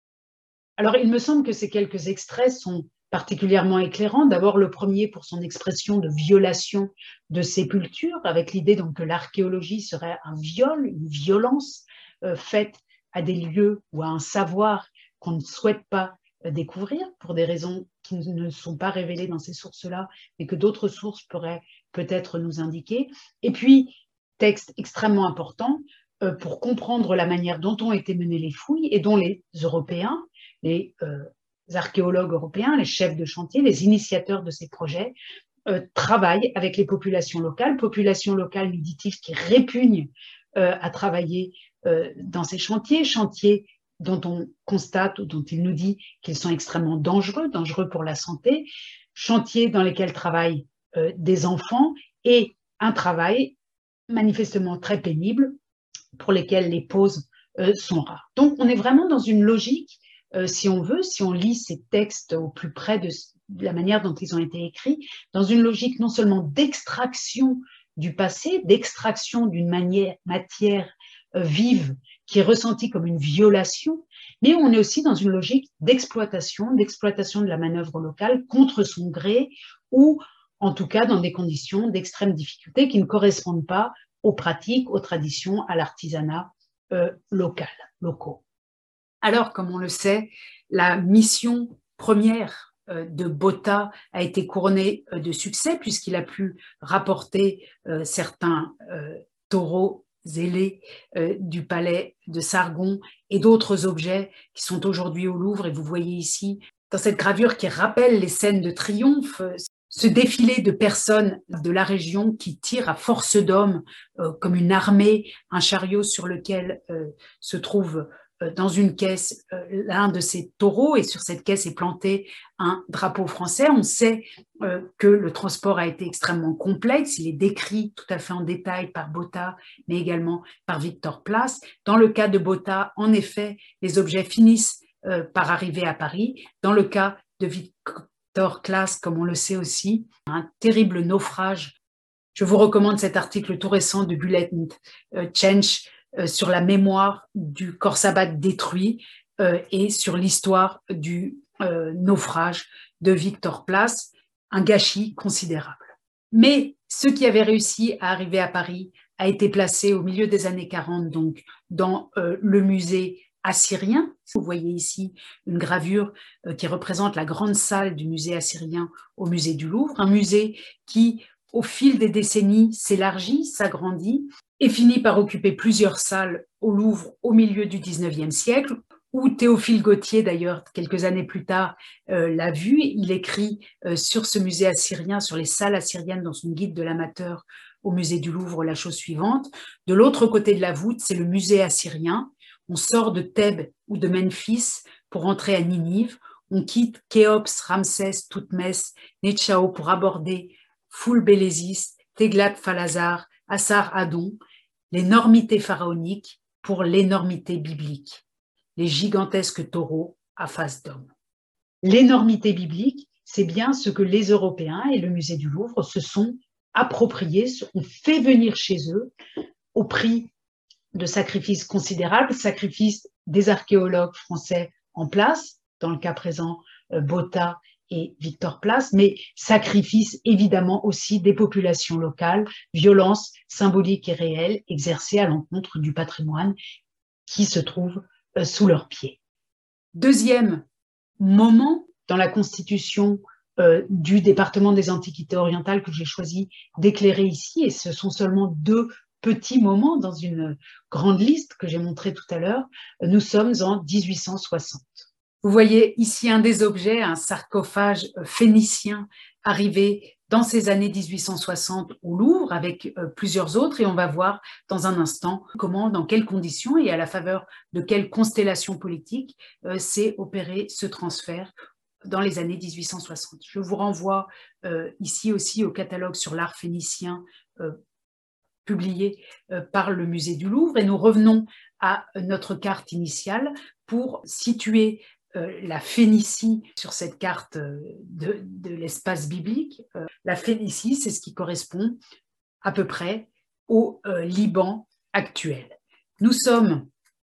Alors, il me semble que ces quelques extraits sont particulièrement éclairant. D'abord, le premier pour son expression de violation de sépulture, avec l'idée donc que l'archéologie serait un viol, une violence euh, faite à des lieux ou à un savoir qu'on ne souhaite pas euh, découvrir pour des raisons qui ne sont pas révélées dans ces sources-là, mais que d'autres sources pourraient peut-être nous indiquer. Et puis, texte extrêmement important euh, pour comprendre la manière dont ont été menées les fouilles et dont les Européens, les euh, archéologues européens, les chefs de chantier, les initiateurs de ces projets, euh, travaillent avec les populations locales, populations locales, nous dit-il, qui répugnent euh, à travailler euh, dans ces chantiers, chantiers dont on constate ou dont il nous dit qu'ils sont extrêmement dangereux, dangereux pour la santé, chantiers dans lesquels travaillent euh, des enfants et un travail manifestement très pénible pour lesquels les pauses euh, sont rares. Donc on est vraiment dans une logique Euh, si on veut, si on lit ces textes au plus près de, de la manière dont ils ont été écrits, dans une logique non seulement d'extraction du passé, d'extraction d'une matière euh, vive qui est ressentie comme une violation, mais on est aussi dans une logique d'exploitation, d'exploitation de la manœuvre locale contre son gré ou en tout cas dans des conditions d'extrême difficulté qui ne correspondent pas aux pratiques, aux traditions, à l'artisanat euh, local, locaux. Alors, comme on le sait, la mission première de Botta a été couronnée de succès puisqu'il a pu rapporter euh, certains euh, taureaux zélés euh, du palais de Sargon et d'autres objets qui sont aujourd'hui au Louvre. Et vous voyez ici, dans cette gravure qui rappelle les scènes de triomphe, ce défilé de personnes de la région qui tirent à force d'hommes euh, comme une armée, un chariot sur lequel euh, se trouve dans une caisse l'un de ces taureaux et sur cette caisse est planté un drapeau français. On sait que le transport a été extrêmement complexe. Il est décrit tout à fait en détail par Botta, mais également par Victor Place. Dans le cas de Botta, en effet, les objets finissent par arriver à Paris. Dans le cas de Victor Place, comme on le sait aussi, un terrible naufrage. Je vous recommande cet article tout récent de Bulletin Change euh, sur la mémoire du corps sabbat détruit euh, et sur l'histoire du euh, naufrage de Victor Place, un gâchis considérable. Mais ce qui avait réussi à arriver à Paris a été placé au milieu des années quarante, donc dans euh, le musée assyrien. Vous voyez ici une gravure euh, qui représente la grande salle du musée assyrien au musée du Louvre, un musée qui, au fil des décennies, s'élargit, s'agrandit et finit par occuper plusieurs salles au Louvre au milieu du dix-neuvième siècle, où Théophile Gautier, d'ailleurs, quelques années plus tard, euh, l'a vu. Il écrit euh, sur ce musée assyrien, sur les salles assyriennes dans son guide de l'amateur au musée du Louvre, la chose suivante. De l'autre côté de la voûte, c'est le musée assyrien. On sort de Thèbes ou de Memphis pour entrer à Ninive. On quitte Khéops, Ramsès, Toutmès, Netchao pour aborder Foulbélésis, Téglat-Phalazar, Assar-Adon, l'énormité pharaonique pour l'énormité biblique, les gigantesques taureaux à face d'homme. L'énormité biblique, c'est bien ce que les Européens et le musée du Louvre se sont appropriés, ont fait venir chez eux au prix de sacrifices considérables, sacrifices des archéologues français en place, dans le cas présent Botta et Victor Place, mais sacrifice évidemment aussi des populations locales, violence symbolique et réelle exercée à l'encontre du patrimoine qui se trouve sous leurs pieds. Deuxième moment dans la constitution euh, du département des Antiquités orientales que j'ai choisi d'éclairer ici, et ce sont seulement deux petits moments dans une grande liste que j'ai montrée tout à l'heure, nous sommes en mille huit cent soixante. Vous voyez ici un des objets, un sarcophage phénicien arrivé dans ces années mille huit cent soixante au Louvre avec euh, plusieurs autres et on va voir dans un instant comment, dans quelles conditions et à la faveur de quelle constellation politique euh, s'est opéré ce transfert dans les années mille huit cent soixante. Je vous renvoie euh, ici aussi au catalogue sur l'art phénicien euh, publié euh, par le musée du Louvre et nous revenons à notre carte initiale pour situer Euh, la Phénicie sur cette carte de, de l'espace biblique. Euh, la Phénicie, c'est ce qui correspond à peu près au euh, Liban actuel. Nous sommes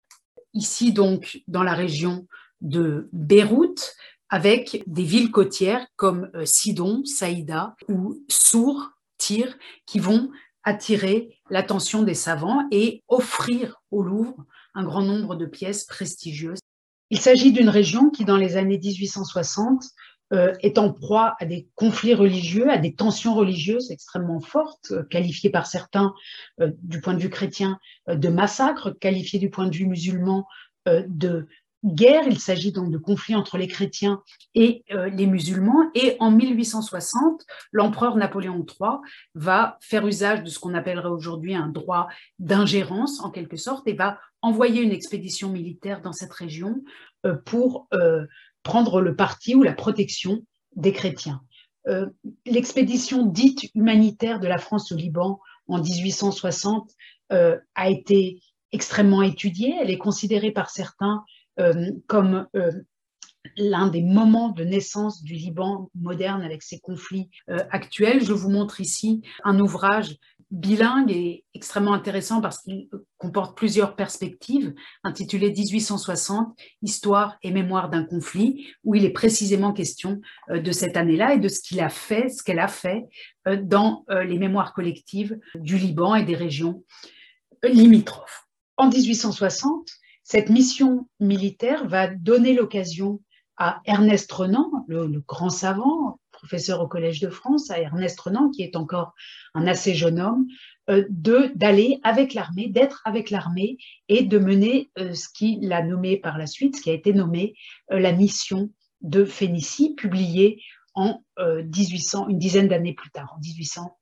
ici donc dans la région de Beyrouth avec des villes côtières comme euh, Sidon, Saïda ou Sour, Tyr qui vont attirer l'attention des savants et offrir au Louvre un grand nombre de pièces prestigieuses. Il s'agit d'une région qui, dans les années mille huit cent soixante, euh, est en proie à des conflits religieux, à des tensions religieuses extrêmement fortes, euh, qualifiées par certains, euh, du point de vue chrétien, euh, de massacres, qualifiées du point de vue musulman euh, de guerre. Il s'agit donc de conflits entre les chrétiens et euh, les musulmans. Et en mille huit cent soixante, l'empereur Napoléon trois va faire usage de ce qu'on appellerait aujourd'hui un droit d'ingérence, en quelque sorte, et va envoyer une expédition militaire dans cette région euh, pour euh, prendre le parti ou la protection des chrétiens. Euh, l'expédition dite humanitaire de la France au Liban en mille huit cent soixante euh, a été extrêmement étudiée. Elle est considérée par certains euh, comme euh, l'un des moments de naissance du Liban moderne avec ses conflits euh, actuels. Je vous montre ici un ouvrage bilingue et extrêmement intéressant parce qu'il comporte plusieurs perspectives, intitulé mille huit cent soixante, Histoire et mémoire d'un conflit, où il est précisément question euh, de cette année-là et de ce qu'il a fait, ce qu'elle a fait euh, dans euh, les mémoires collectives du Liban et des régions euh, limitrophes. En mille huit cent soixante, cette mission militaire va donner l'occasion à Ernest Renan, le, le grand savant, professeur au Collège de France, à Ernest Renan, qui est encore un assez jeune homme, euh, de, d'aller avec l'armée, d'être avec l'armée et de mener euh, ce qu'il a nommé par la suite, ce qui a été nommé euh, la mission de Phénicie, publiée en euh, mille huit cents, une dizaine d'années plus tard, en mille huit cent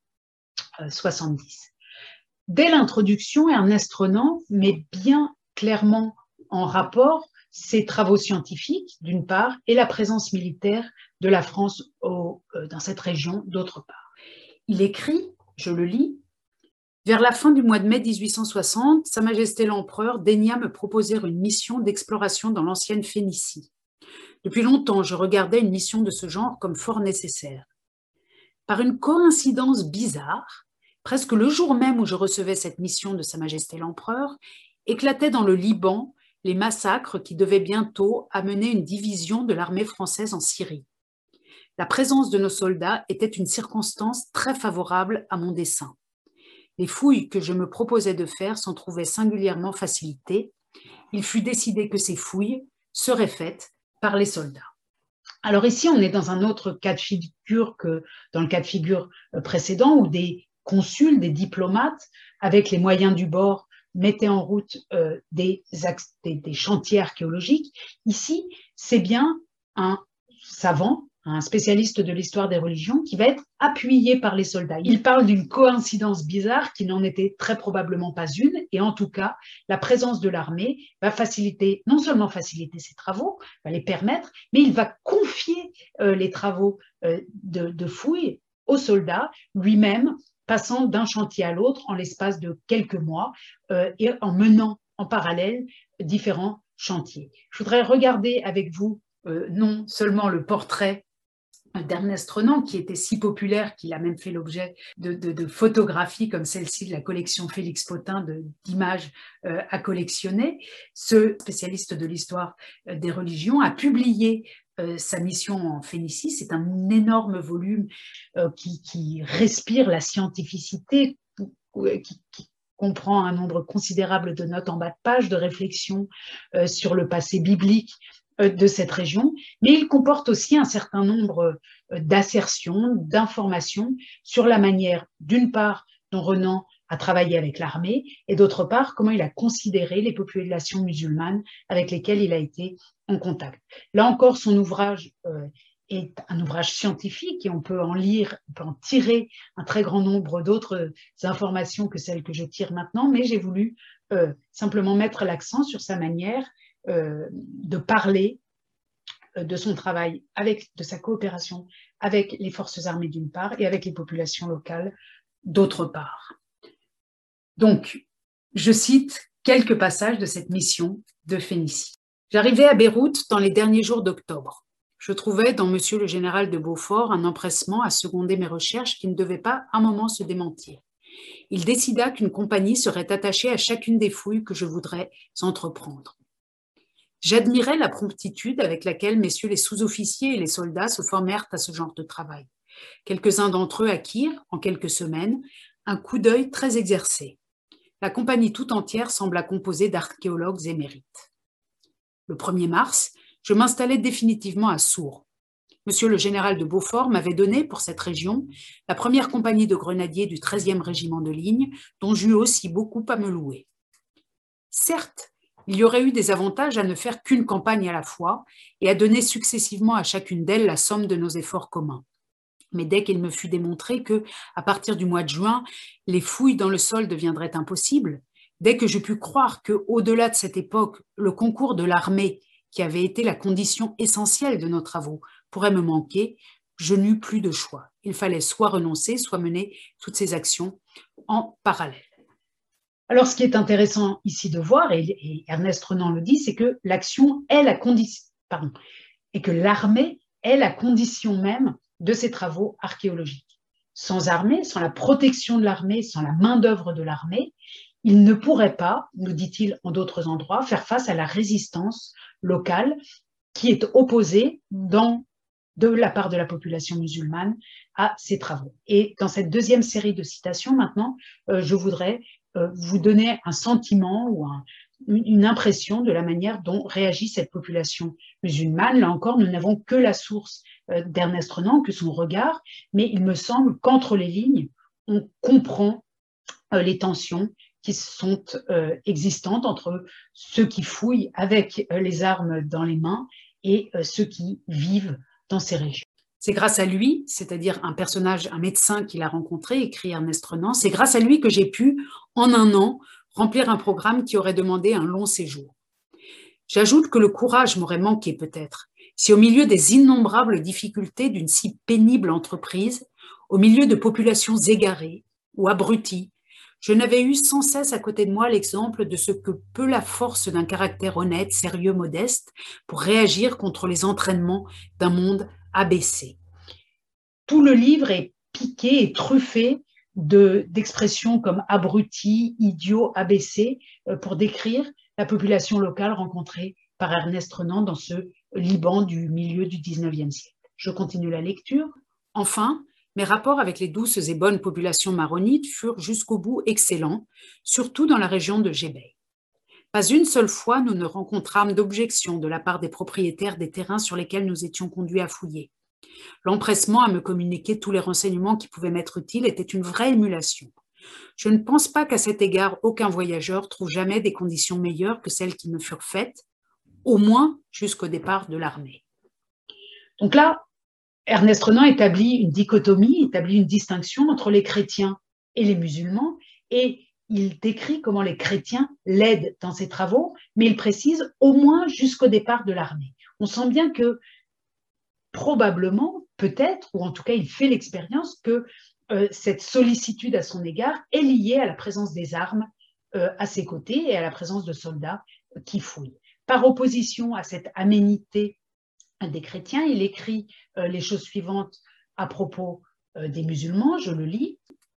soixante-dix. Dès l'introduction, Ernest Renan met bien clairement en rapport ses travaux scientifiques, d'une part, et la présence militaire de la France au, euh, dans cette région, d'autre part. Il écrit, je le lis, « Vers la fin du mois de mai mille huit cent soixante, Sa Majesté l'Empereur daigna me proposer une mission d'exploration dans l'ancienne Phénicie. Depuis longtemps, je regardais une mission de ce genre comme fort nécessaire. Par une coïncidence bizarre, presque le jour même où je recevais cette mission de Sa Majesté l'Empereur, éclataient dans le Liban les massacres qui devaient bientôt amener une division de l'armée française en Syrie. La présence de nos soldats était une circonstance très favorable à mon dessein. Les fouilles que je me proposais de faire s'en trouvaient singulièrement facilitées. Il fut décidé que ces fouilles seraient faites par les soldats. » Alors ici, on est dans un autre cas de figure que dans le cas de figure précédent où des consuls, des diplomates, avec les moyens du bord, mettaient en route euh, des, des, des chantiers archéologiques. Ici, c'est bien un savant, un spécialiste de l'histoire des religions, qui va être appuyé par les soldats. Il parle d'une coïncidence bizarre qui n'en était très probablement pas une, et en tout cas, la présence de l'armée va faciliter, non seulement faciliter ses travaux, va les permettre, mais il va confier euh, les travaux euh, de, de fouilles aux soldats, lui-même passant d'un chantier à l'autre en l'espace de quelques mois euh, et en menant en parallèle différents chantiers. Je voudrais regarder avec vous euh, non seulement le portrait d'Ernest Renan, qui était si populaire qu'il a même fait l'objet de, de, de photographies comme celle-ci de la collection Félix Potin d'images euh, à collectionner. Ce spécialiste de l'histoire euh, des religions a publié euh, sa mission en Phénicie. C'est un énorme volume euh, qui, qui respire la scientificité, qui, qui comprend un nombre considérable de notes en bas de page, de réflexions euh, sur le passé biblique de cette région, mais il comporte aussi un certain nombre d'assertions, d'informations sur la manière, d'une part, dont Renan a travaillé avec l'armée, et d'autre part, comment il a considéré les populations musulmanes avec lesquelles il a été en contact. Là encore, son ouvrage euh, est un ouvrage scientifique et on peut en lire, on peut en tirer un très grand nombre d'autres informations que celles que je tire maintenant, mais j'ai voulu euh, simplement mettre l'accent sur sa manière Euh, de parler euh, de son travail, avec, de sa coopération avec les forces armées d'une part et avec les populations locales d'autre part. Donc, je cite quelques passages de cette mission de Phénicie. J'arrivais à Beyrouth dans les derniers jours d'octobre. Je trouvais dans Monsieur le général de Beaufort un empressement à seconder mes recherches qui ne devait pas un moment se démentir. Il décida qu'une compagnie serait attachée à chacune des fouilles que je voudrais entreprendre. J'admirais la promptitude avec laquelle messieurs les sous-officiers et les soldats se formèrent à ce genre de travail. Quelques-uns d'entre eux acquirent, en quelques semaines, un coup d'œil très exercé. La compagnie tout entière sembla composée d'archéologues émérites. Le premier mars, je m'installai définitivement à Sours. Monsieur le général de Beaufort m'avait donné, pour cette région, la première compagnie de grenadiers du treizième régiment de ligne, dont j'eus aussi beaucoup à me louer. Certes, il y aurait eu des avantages à ne faire qu'une campagne à la fois et à donner successivement à chacune d'elles la somme de nos efforts communs. Mais dès qu'il me fut démontré que, à partir du mois de juin, les fouilles dans le sol deviendraient impossibles, dès que je pus croire qu'au-delà de cette époque, le concours de l'armée, qui avait été la condition essentielle de nos travaux, pourrait me manquer, je n'eus plus de choix. Il fallait soit renoncer, soit mener toutes ces actions en parallèle. Alors, ce qui est intéressant ici de voir, et, et Ernest Renan le dit, c'est que l'action est la condition, pardon, et que l'armée est la condition même de ces travaux archéologiques. Sans armée, sans la protection de l'armée, sans la main-d'œuvre de l'armée, il ne pourrait pas, nous dit-il en d'autres endroits, faire face à la résistance locale qui est opposée dans, de la part de la population musulmane à ces travaux. Et dans cette deuxième série de citations, maintenant, euh, je voudrais euh, vous donner un sentiment ou un, une impression de la manière dont réagit cette population musulmane. Là encore, nous n'avons que la source euh, d'Ernest Renan, que son regard, mais il me semble qu'entre les lignes, on comprend euh, les tensions qui sont euh, existantes entre ceux qui fouillent avec euh, les armes dans les mains et euh, ceux qui vivent dans ces régions. C'est grâce à lui, c'est-à-dire un personnage, un médecin qu'il a rencontré, écrit Ernest Renan, c'est grâce à lui que j'ai pu, en un an, remplir un programme qui aurait demandé un long séjour. J'ajoute que le courage m'aurait manqué peut-être, si au milieu des innombrables difficultés d'une si pénible entreprise, au milieu de populations égarées ou abruties, je n'avais eu sans cesse à côté de moi l'exemple de ce que peut la force d'un caractère honnête, sérieux, modeste, pour réagir contre les entraînements d'un monde abaissé. Tout le livre est piqué et truffé de, d'expressions comme abruti, idiot, abaissé, euh, pour décrire la population locale rencontrée par Ernest Renan dans ce Liban du milieu du dix-neuvième siècle. Je continue la lecture. Enfin, mes rapports avec les douces et bonnes populations maronites furent jusqu'au bout excellents, surtout dans la région de Jébel. Pas une seule fois nous ne rencontrâmes d'objection de la part des propriétaires des terrains sur lesquels nous étions conduits à fouiller. L'empressement à me communiquer tous les renseignements qui pouvaient m'être utiles était une vraie émulation. Je ne pense pas qu'à cet égard aucun voyageur trouve jamais des conditions meilleures que celles qui me furent faites, au moins jusqu'au départ de l'armée. Donc là, Ernest Renan établit une dichotomie, établit une distinction entre les chrétiens et les musulmans, et il décrit comment les chrétiens l'aident dans ses travaux, mais il précise au moins jusqu'au départ de l'armée. On sent bien que probablement, peut-être, ou en tout cas il fait l'expérience que euh, cette sollicitude à son égard est liée à la présence des armes euh, à ses côtés et à la présence de soldats euh, qui fouillent. Par opposition à cette aménité des chrétiens, il écrit euh, les choses suivantes à propos euh, des musulmans, je le lis.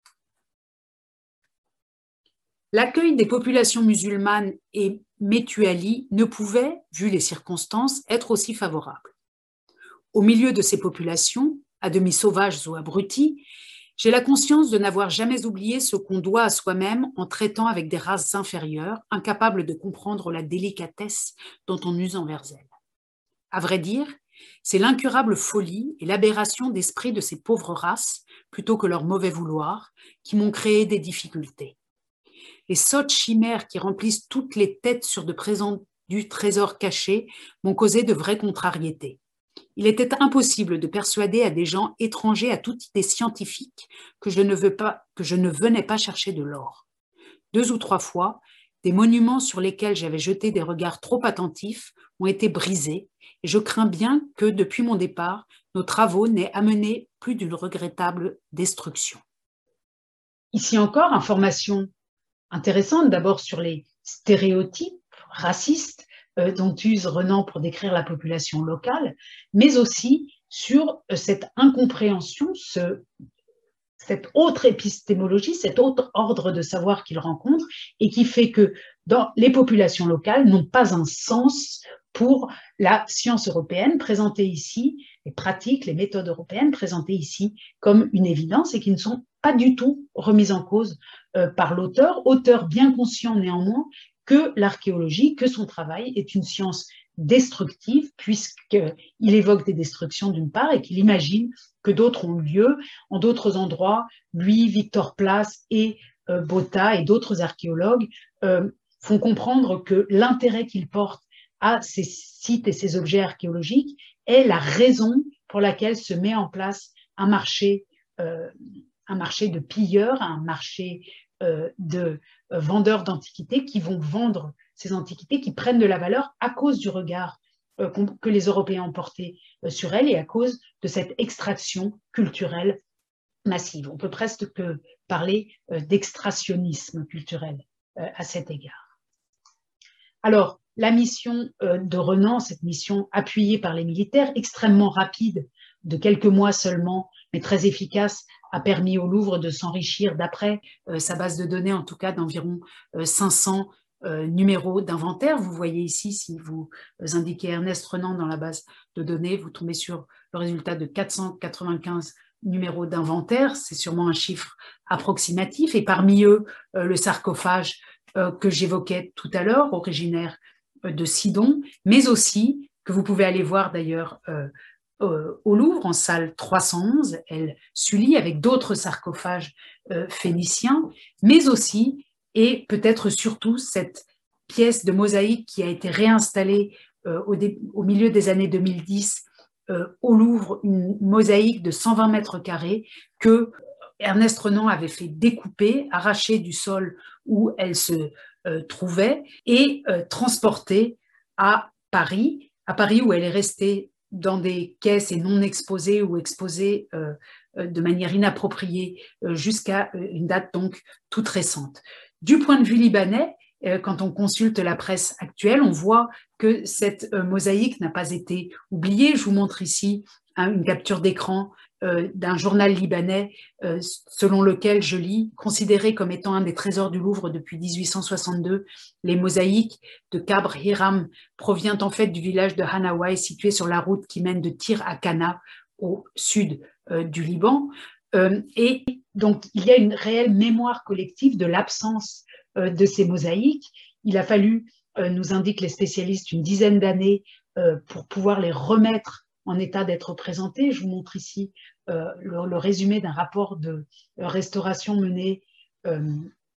L'accueil des populations musulmanes et Métuali ne pouvait, vu les circonstances, être aussi favorable. Au milieu de ces populations, à demi sauvages ou abruties, j'ai la conscience de n'avoir jamais oublié ce qu'on doit à soi-même en traitant avec des races inférieures, incapables de comprendre la délicatesse dont on use envers elles. À vrai dire, c'est l'incurable folie et l'aberration d'esprit de ces pauvres races, plutôt que leur mauvais vouloir, qui m'ont créé des difficultés. Les sottes chimères qui remplissent toutes les têtes sur de prétendus trésors cachés m'ont causé de vraies contrariétés. Il était impossible de persuader à des gens étrangers à toute idée scientifique que je ne, veux pas, que je ne venais pas chercher de l'or. Deux ou trois fois, des monuments sur lesquels j'avais jeté des regards trop attentifs ont été brisés, et je crains bien que, depuis mon départ, nos travaux n'aient amené plus d'une regrettable destruction. Ici encore, information intéressante, d'abord sur les stéréotypes racistes euh, dont use Renan pour décrire la population locale, mais aussi sur euh, cette incompréhension, ce, cette autre épistémologie, cet autre ordre de savoir qu'il rencontre et qui fait que dans les populations locales n'ont pas un sens pour la science européenne présentée ici, les pratiques, les méthodes européennes présentées ici comme une évidence et qui ne sont pas du tout remises en cause euh, par l'auteur, auteur bien conscient néanmoins que l'archéologie, que son travail est une science destructive puisqu'il évoque des destructions d'une part et qu'il imagine que d'autres ont lieu en d'autres endroits. Lui, Victor Place et euh, Botta et d'autres archéologues euh, font comprendre que l'intérêt qu'il porte à ces sites et ces objets archéologiques est la raison pour laquelle se met en place un marché, euh, un marché de pilleurs, un marché euh, de euh, vendeurs d'antiquités qui vont vendre ces antiquités, qui prennent de la valeur à cause du regard euh, que les Européens ont porté euh, sur elles et à cause de cette extraction culturelle massive. On peut presque parler euh, d'extractionnisme culturel euh, à cet égard. Alors, la mission euh, de Renan, cette mission appuyée par les militaires, extrêmement rapide, de quelques mois seulement, mais très efficace, a permis au Louvre de s'enrichir d'après euh, sa base de données, en tout cas d'environ euh, cinq cents euh, numéros d'inventaire. Vous voyez ici, si vous indiquez Ernest Renan dans la base de données, vous tombez sur le résultat de quatre cent quatre-vingt-quinze numéros d'inventaire. C'est sûrement un chiffre approximatif. Et parmi eux, euh, le sarcophage euh, que j'évoquais tout à l'heure, originaire de Sidon, mais aussi, que vous pouvez aller voir d'ailleurs euh, euh, au Louvre, en salle trois cent onze, El Sully, avec d'autres sarcophages euh, phéniciens, mais aussi, et peut-être surtout, cette pièce de mosaïque qui a été réinstallée euh, au, au milieu des années deux mille dix euh, au Louvre, une mosaïque de cent vingt mètres carrés que Ernest Renan avait fait découper, arracher du sol où elle se euh, trouvait et euh, transporter à Paris, à Paris où elle est restée dans des caisses et non exposées ou exposées euh, de manière inappropriée euh, jusqu'à une date donc toute récente. Du point de vue libanais, euh, quand on consulte la presse actuelle, on voit que cette euh, mosaïque n'a pas été oubliée. Je vous montre ici hein, une capture d'écran euh, d'un journal libanais euh, selon lequel je lis, considéré comme étant un des trésors du Louvre depuis mille huit cent soixante-deux, les mosaïques de Kabr Hiram proviennent en fait du village de Hanaway situé sur la route qui mène de Tyr à Cana au sud euh, du Liban. Euh, et donc, il y a une réelle mémoire collective de l'absence euh, de ces mosaïques. Il a fallu, euh, nous indiquent les spécialistes, une dizaine d'années euh, pour pouvoir les remettre en état d'être présentés. Je vous montre ici euh, le, le résumé d'un rapport de restauration mené euh,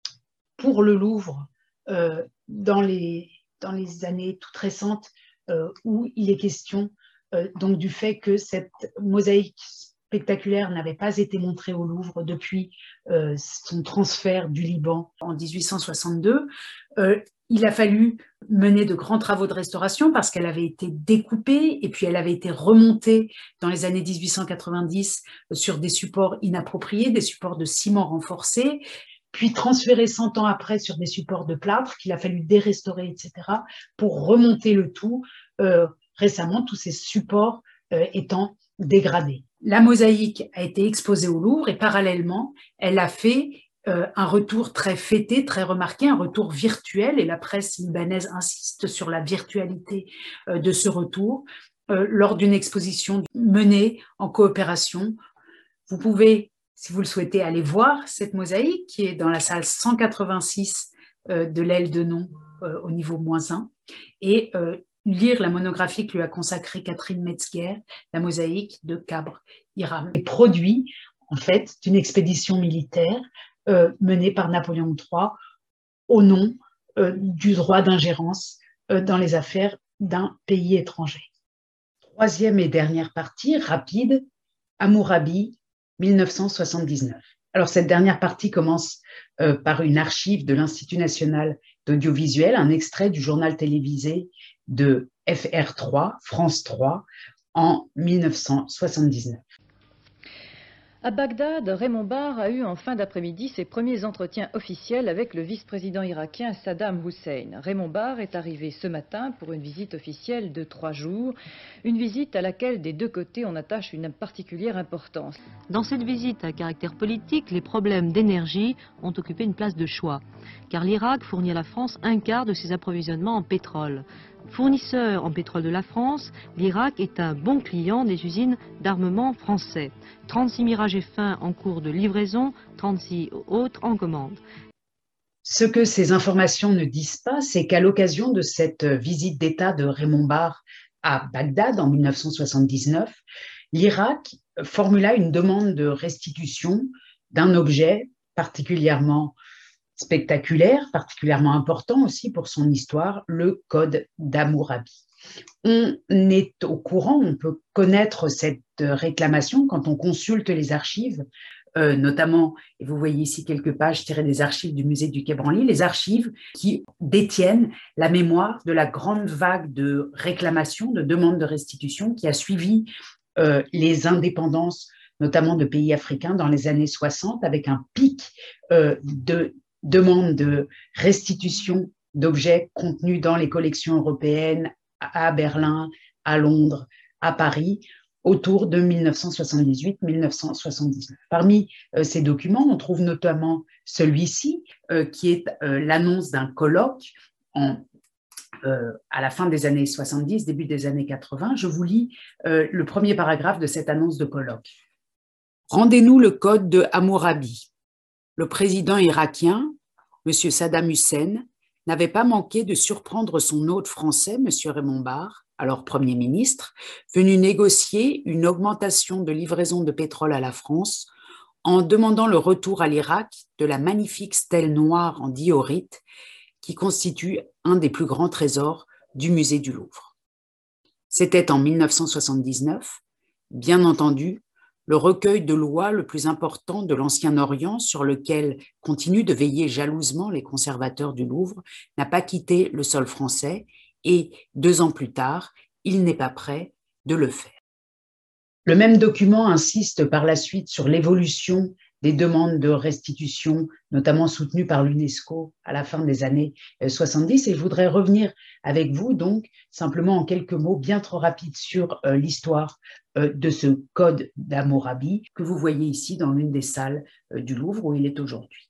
pour le Louvre euh, dans, les, dans les années toutes récentes euh, où il est question euh, donc du fait que cette mosaïque spectaculaire n'avait pas été montrée au Louvre depuis euh, son transfert du Liban en mille huit cent soixante-deux. Euh, il a fallu mener de grands travaux de restauration parce qu'elle avait été découpée et puis elle avait été remontée dans les années mille huit cent quatre-vingt-dix sur des supports inappropriés, des supports de ciment renforcé, puis transférée cent ans après sur des supports de plâtre qu'il a fallu dérestaurer, et cetera, pour remonter le tout euh, récemment, tous ces supports euh, étant dégradés. La mosaïque a été exposée au Louvre et parallèlement, elle a fait euh, un retour très fêté, très remarqué, un retour virtuel, et la presse libanaise insiste sur la virtualité euh, de ce retour euh, lors d'une exposition menée en coopération. Vous pouvez, si vous le souhaitez, aller voir cette mosaïque qui est dans la salle cent quatre-vingt-six euh, de l'aile de Non euh, au niveau moins un et euh, lire la monographie que lui a consacrée Catherine Metzger, la mosaïque de Kabr Hiram. Les produits, en fait, d'une expédition militaire euh, menée par Napoléon trois au nom euh, du droit d'ingérence euh, dans les affaires d'un pays étranger. Troisième et dernière partie, rapide, Hammurabi, mille neuf cent soixante-dix-neuf. Alors, cette dernière partie commence euh, par une archive de l'Institut national d'audiovisuel, un extrait du journal télévisé de F R trois, France trois, en mille neuf cent soixante-dix-neuf. À Bagdad, Raymond Barre a eu en fin d'après-midi ses premiers entretiens officiels avec le vice-président irakien Saddam Hussein. Raymond Barre est arrivé ce matin pour une visite officielle de trois jours, une visite à laquelle des deux côtés on attache une particulière importance. Dans cette visite à caractère politique, les problèmes d'énergie ont occupé une place de choix, car l'Irak fournit à la France un quart de ses approvisionnements en pétrole. Fournisseur en pétrole de la France, l'Irak est un bon client des usines d'armement français. trente-six Mirage F un en cours de livraison, trente-six autres en commande. Ce que ces informations ne disent pas, c'est qu'à l'occasion de cette visite d'État de Raymond Barre à Bagdad en mille neuf cent soixante-dix-neuf, l'Irak formula une demande de restitution d'un objet particulièrement spectaculaire, particulièrement important aussi pour son histoire, le Code d'Hammurabi. On est au courant, on peut connaître cette réclamation quand on consulte les archives, euh, notamment, et vous voyez ici quelques pages tirées des archives du musée du Quai Branly, les archives qui détiennent la mémoire de la grande vague de réclamations, de demandes de restitution qui a suivi euh, les indépendances, notamment de pays africains dans les années soixante, avec un pic euh, de demande de restitution d'objets contenus dans les collections européennes à Berlin, à Londres, à Paris, autour de mille neuf cent soixante-dix-huit mille neuf cent soixante-dix-neuf. Parmi euh, ces documents, on trouve notamment celui-ci, euh, qui est euh, l'annonce d'un colloque en, euh, à la fin des années soixante-dix, début des années quatre-vingts. Je vous lis euh, le premier paragraphe de cette annonce de colloque. « Rendez-nous le code de Hammurabi. Le président irakien, M. Saddam Hussein, n'avait pas manqué de surprendre son hôte français, M. Raymond Barre, alors Premier ministre, venu négocier une augmentation de livraison de pétrole à la France en demandant le retour à l'Irak de la magnifique stèle noire en diorite qui constitue un des plus grands trésors du musée du Louvre. C'était en mille neuf cent soixante-dix-neuf, bien entendu, le recueil de lois le plus important de l'Ancien Orient sur lequel continuent de veiller jalousement les conservateurs du Louvre n'a pas quitté le sol français et deux ans plus tard, il n'est pas prêt de le faire. Le même document insiste par la suite sur l'évolution des demandes de restitution, notamment soutenues par l'UNESCO à la fin des années soixante-dix. Et je voudrais revenir avec vous, donc, simplement en quelques mots bien trop rapides sur euh, l'histoire euh, de ce code d'Hammurabi que vous voyez ici dans l'une des salles euh, du Louvre où il est aujourd'hui.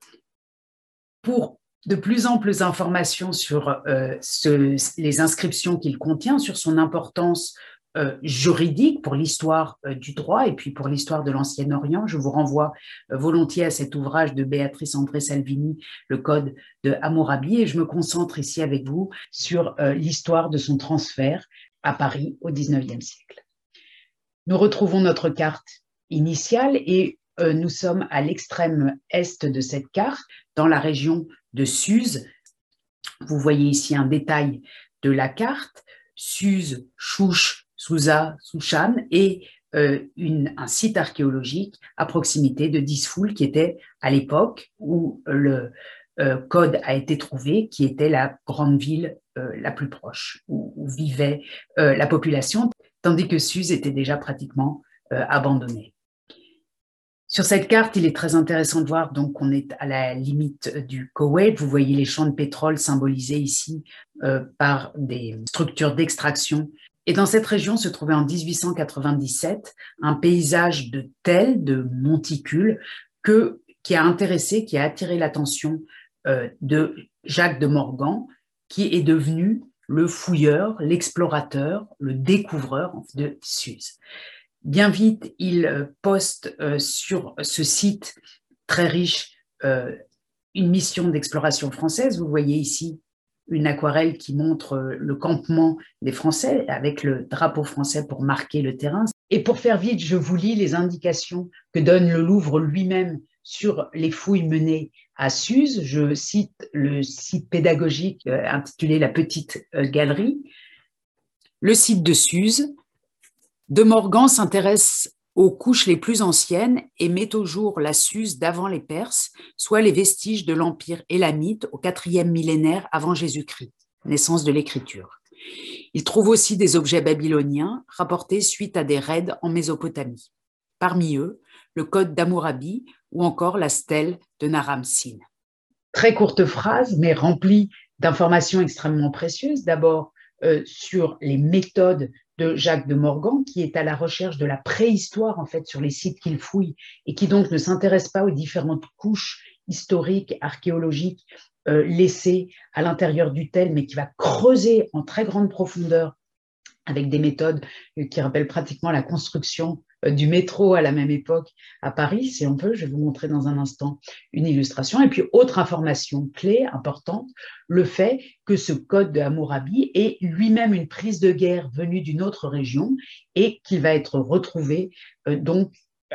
Pour de plus amples informations sur euh, ce, les inscriptions qu'il contient, sur son importance Euh, juridique pour l'histoire euh, du droit et puis pour l'histoire de l'Ancien-Orient. Je vous renvoie euh, volontiers à cet ouvrage de Béatrice André Salvini, Le Code de Hammurabi, et je me concentre ici avec vous sur euh, l'histoire de son transfert à Paris au dix-neuvième siècle. Nous retrouvons notre carte initiale et euh, nous sommes à l'extrême est de cette carte, dans la région de Suse. Vous voyez ici un détail de la carte. Suse, Chouch, Susa, Sushan et euh, une, un site archéologique à proximité de Disfoul qui était à l'époque où le euh, code a été trouvé, qui était la grande ville euh, la plus proche où, où vivait euh, la population, tandis que Suse était déjà pratiquement euh, abandonnée. Sur cette carte, il est très intéressant de voir donc qu'on est à la limite du Koweït. Vous voyez les champs de pétrole symbolisés ici euh, par des structures d'extraction. Et dans cette région se trouvait en dix-huit cent quatre-vingt-dix-sept un paysage de tels, de monticules, que, qui a intéressé, qui a attiré l'attention euh, de Jacques de Morgan, qui est devenu le fouilleur, l'explorateur, le découvreur de Suse. Bien vite, il poste euh, sur ce site très riche euh, une mission d'exploration française. Vous voyez ici une aquarelle qui montre le campement des Français avec le drapeau français pour marquer le terrain. Et pour faire vite, je vous lis les indications que donne le Louvre lui-même sur les fouilles menées à Suse. Je cite le site pédagogique euh, intitulé La Petite euh, Galerie. Le site de Suse. De Morgan s'intéresse aux couches les plus anciennes et met au jour la Suse d'avant les Perses, soit les vestiges de l'Empire élamite au quatrième millénaire avant Jésus-Christ, naissance de l'écriture. Il trouve aussi des objets babyloniens rapportés suite à des raids en Mésopotamie. Parmi eux, le code d'Hammurabi ou encore la stèle de Naram-Sin. Très courte phrase, mais remplie d'informations extrêmement précieuses. D'abord, euh, sur les méthodes de Jacques de Morgan, qui est à la recherche de la préhistoire en fait sur les sites qu'il fouille et qui donc ne s'intéresse pas aux différentes couches historiques, archéologiques euh, laissées à l'intérieur du tel, mais qui va creuser en très grande profondeur avec des méthodes qui rappellent pratiquement la construction du métro à la même époque à Paris, si on peut. Je vais vous montrer dans un instant une illustration. Et puis, autre information clé, importante, le fait que ce code de Hammurabi est lui-même une prise de guerre venue d'une autre région et qu'il va être retrouvé euh, donc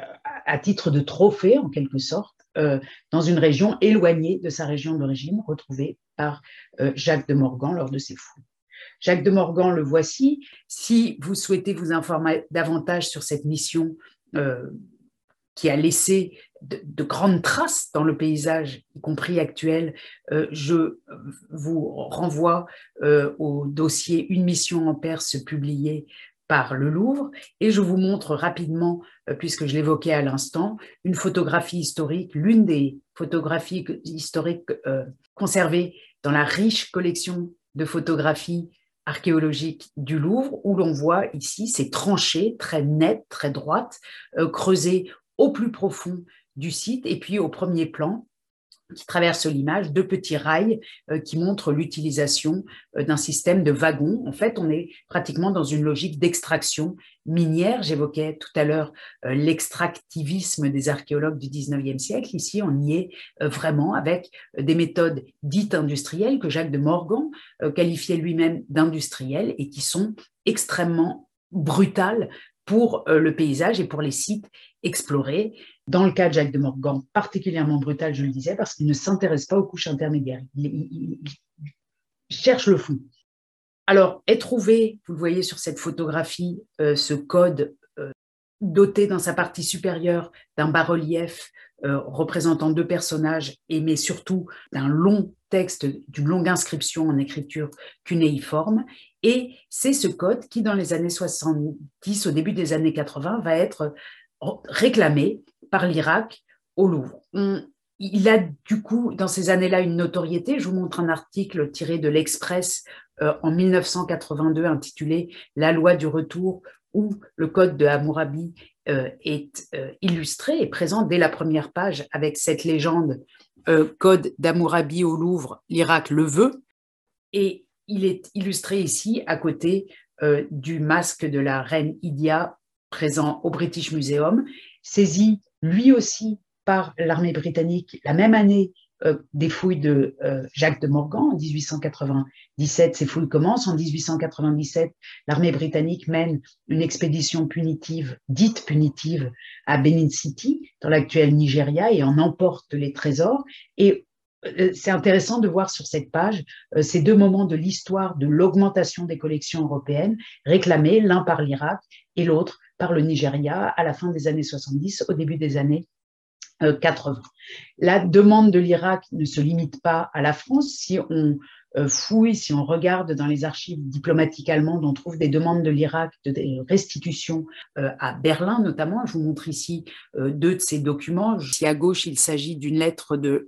à titre de trophée, en quelque sorte, euh, dans une région éloignée de sa région d'origine, retrouvée par euh, Jacques de Morgan lors de ses fouilles. Jacques de Morgan, le voici. Si vous souhaitez vous informer davantage sur cette mission euh, qui a laissé de, de grandes traces dans le paysage, y compris actuel, euh, je vous renvoie euh, au dossier Une mission en Perse publié par le Louvre et je vous montre rapidement, euh, puisque je l'évoquais à l'instant, une photographie historique, l'une des photographies historiques euh, conservées dans la riche collection de photographies archéologiques du Louvre, où l'on voit ici ces tranchées très nettes, très droites, euh, creusées au plus profond du site, et puis au premier plan, qui traverse l'image, deux petits rails euh, qui montrent l'utilisation euh, d'un système de wagons. En fait, on est pratiquement dans une logique d'extraction minière. J'évoquais tout à l'heure euh, l'extractivisme des archéologues du dix-neuvième siècle. Ici, on y est euh, vraiment avec euh, des méthodes dites industrielles que Jacques de Morgan euh, qualifiait lui-même d'industrielles et qui sont extrêmement brutales pour euh, le paysage et pour les sites explorés. Dans le cas de Jacques de Morgan, particulièrement brutal, je le disais, parce qu'il ne s'intéresse pas aux couches intermédiaires. Il, il, il cherche le fond. Alors, est trouvé, vous le voyez sur cette photographie, euh, ce code euh, doté dans sa partie supérieure d'un bas-relief euh, représentant deux personnages, et mais surtout d'un long texte, d'une longue inscription en écriture cunéiforme. Et c'est ce code qui, dans les années soixante-dix, au début des années quatre-vingts, va être réclamé par l'Irak au Louvre. On, il a du coup, dans ces années-là, une notoriété. Je vous montre un article tiré de l'Express euh, en mille neuf cent quatre-vingt-deux intitulé « La loi du retour », où le code de Hammurabi euh, est euh, illustré et présent dès la première page avec cette légende euh, « Code d'Hammurabi au Louvre, l'Irak le veut ». Et il est illustré ici à côté euh, du masque de la reine Idia présent au British Museum, saisi lui aussi par l'armée britannique la même année euh, des fouilles de euh, Jacques de Morgan en dix-huit cent quatre-vingt-dix-sept. Ces fouilles commencent en dix-huit cent quatre-vingt-dix-sept. L'armée britannique mène une expédition punitive, dite punitive, à Benin City, dans l'actuel Nigeria, et en emporte les trésors. Et euh, c'est intéressant de voir sur cette page euh, ces deux moments de l'histoire de l'augmentation des collections européennes réclamés, l'un par l'Irak et l'autre par le Nigeria à la fin des années soixante-dix, au début des années quatre-vingts. La demande de l'Irak ne se limite pas à la France. Si on fouille, si on regarde dans les archives diplomatiques allemandes, on trouve des demandes de l'Irak de restitution à Berlin notamment. Je vous montre ici deux de ces documents. Ici à gauche, il s'agit d'une lettre de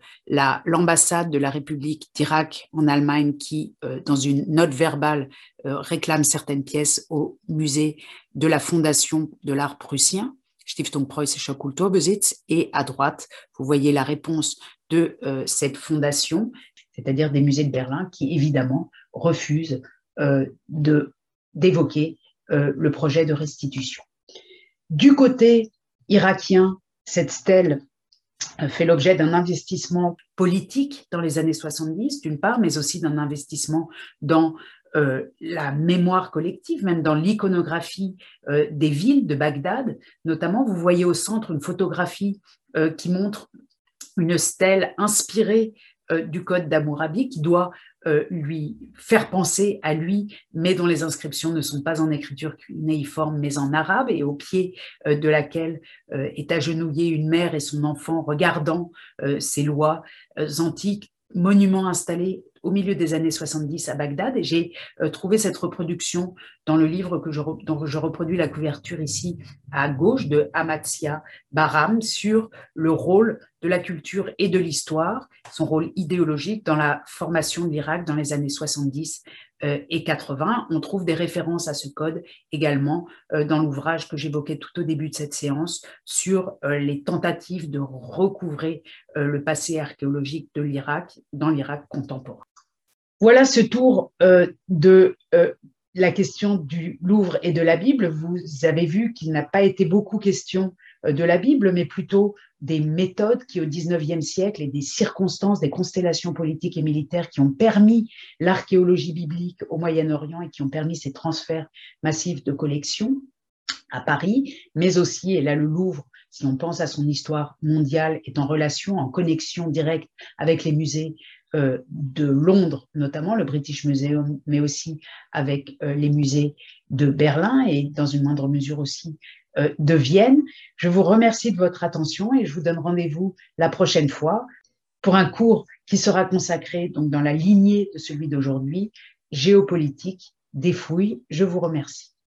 l'ambassade de la République d'Irak en Allemagne qui, dans une note verbale, réclame certaines pièces au musée de la Fondation de l'art prussien. Stiftung Preußischer Kulturbesitz, et à droite, vous voyez la réponse de euh, cette fondation, c'est-à-dire des musées de Berlin qui, évidemment, refusent euh, de, d'évoquer euh, le projet de restitution. Du côté irakien, cette stèle fait l'objet d'un investissement politique dans les années soixante-dix, d'une part, mais aussi d'un investissement dans Euh, la mémoire collective, même dans l'iconographie euh, des villes de Bagdad. Notamment, vous voyez au centre une photographie euh, qui montre une stèle inspirée euh, du code d'Hammurabi qui doit euh, lui faire penser à lui, mais dont les inscriptions ne sont pas en écriture cunéiforme, mais en arabe, et au pied euh, de laquelle euh, est agenouillée une mère et son enfant regardant euh, ces lois euh, antiques, monument installé au milieu des années soixante-dix à Bagdad, et j'ai euh, trouvé cette reproduction dans le livre que je, dont je reproduis la couverture ici à gauche de Amatsia Bahram sur le rôle de la culture et de l'histoire, son rôle idéologique dans la formation de l'Irak dans les années soixante-dix euh, et quatre-vingts. On trouve des références à ce code également euh, dans l'ouvrage que j'évoquais tout au début de cette séance sur euh, les tentatives de recouvrer euh, le passé archéologique de l'Irak dans l'Irak contemporain. Voilà ce tour euh, de euh, la question du Louvre et de la Bible. Vous avez vu qu'il n'a pas été beaucoup question euh, de la Bible, mais plutôt des méthodes qui, au dix-neuvième siècle, et des circonstances, des constellations politiques et militaires qui ont permis l'archéologie biblique au Moyen-Orient et qui ont permis ces transferts massifs de collections à Paris, mais aussi, et là le Louvre, si on pense à son histoire mondiale, est en relation, en connexion directe avec les musées euh, de Londres, notamment le British Museum, mais aussi avec euh, les musées de Berlin et dans une moindre mesure aussi euh, de Vienne. Je vous remercie de votre attention et je vous donne rendez-vous la prochaine fois pour un cours qui sera consacré donc dans la lignée de celui d'aujourd'hui, géopolitique des fouilles. Je vous remercie.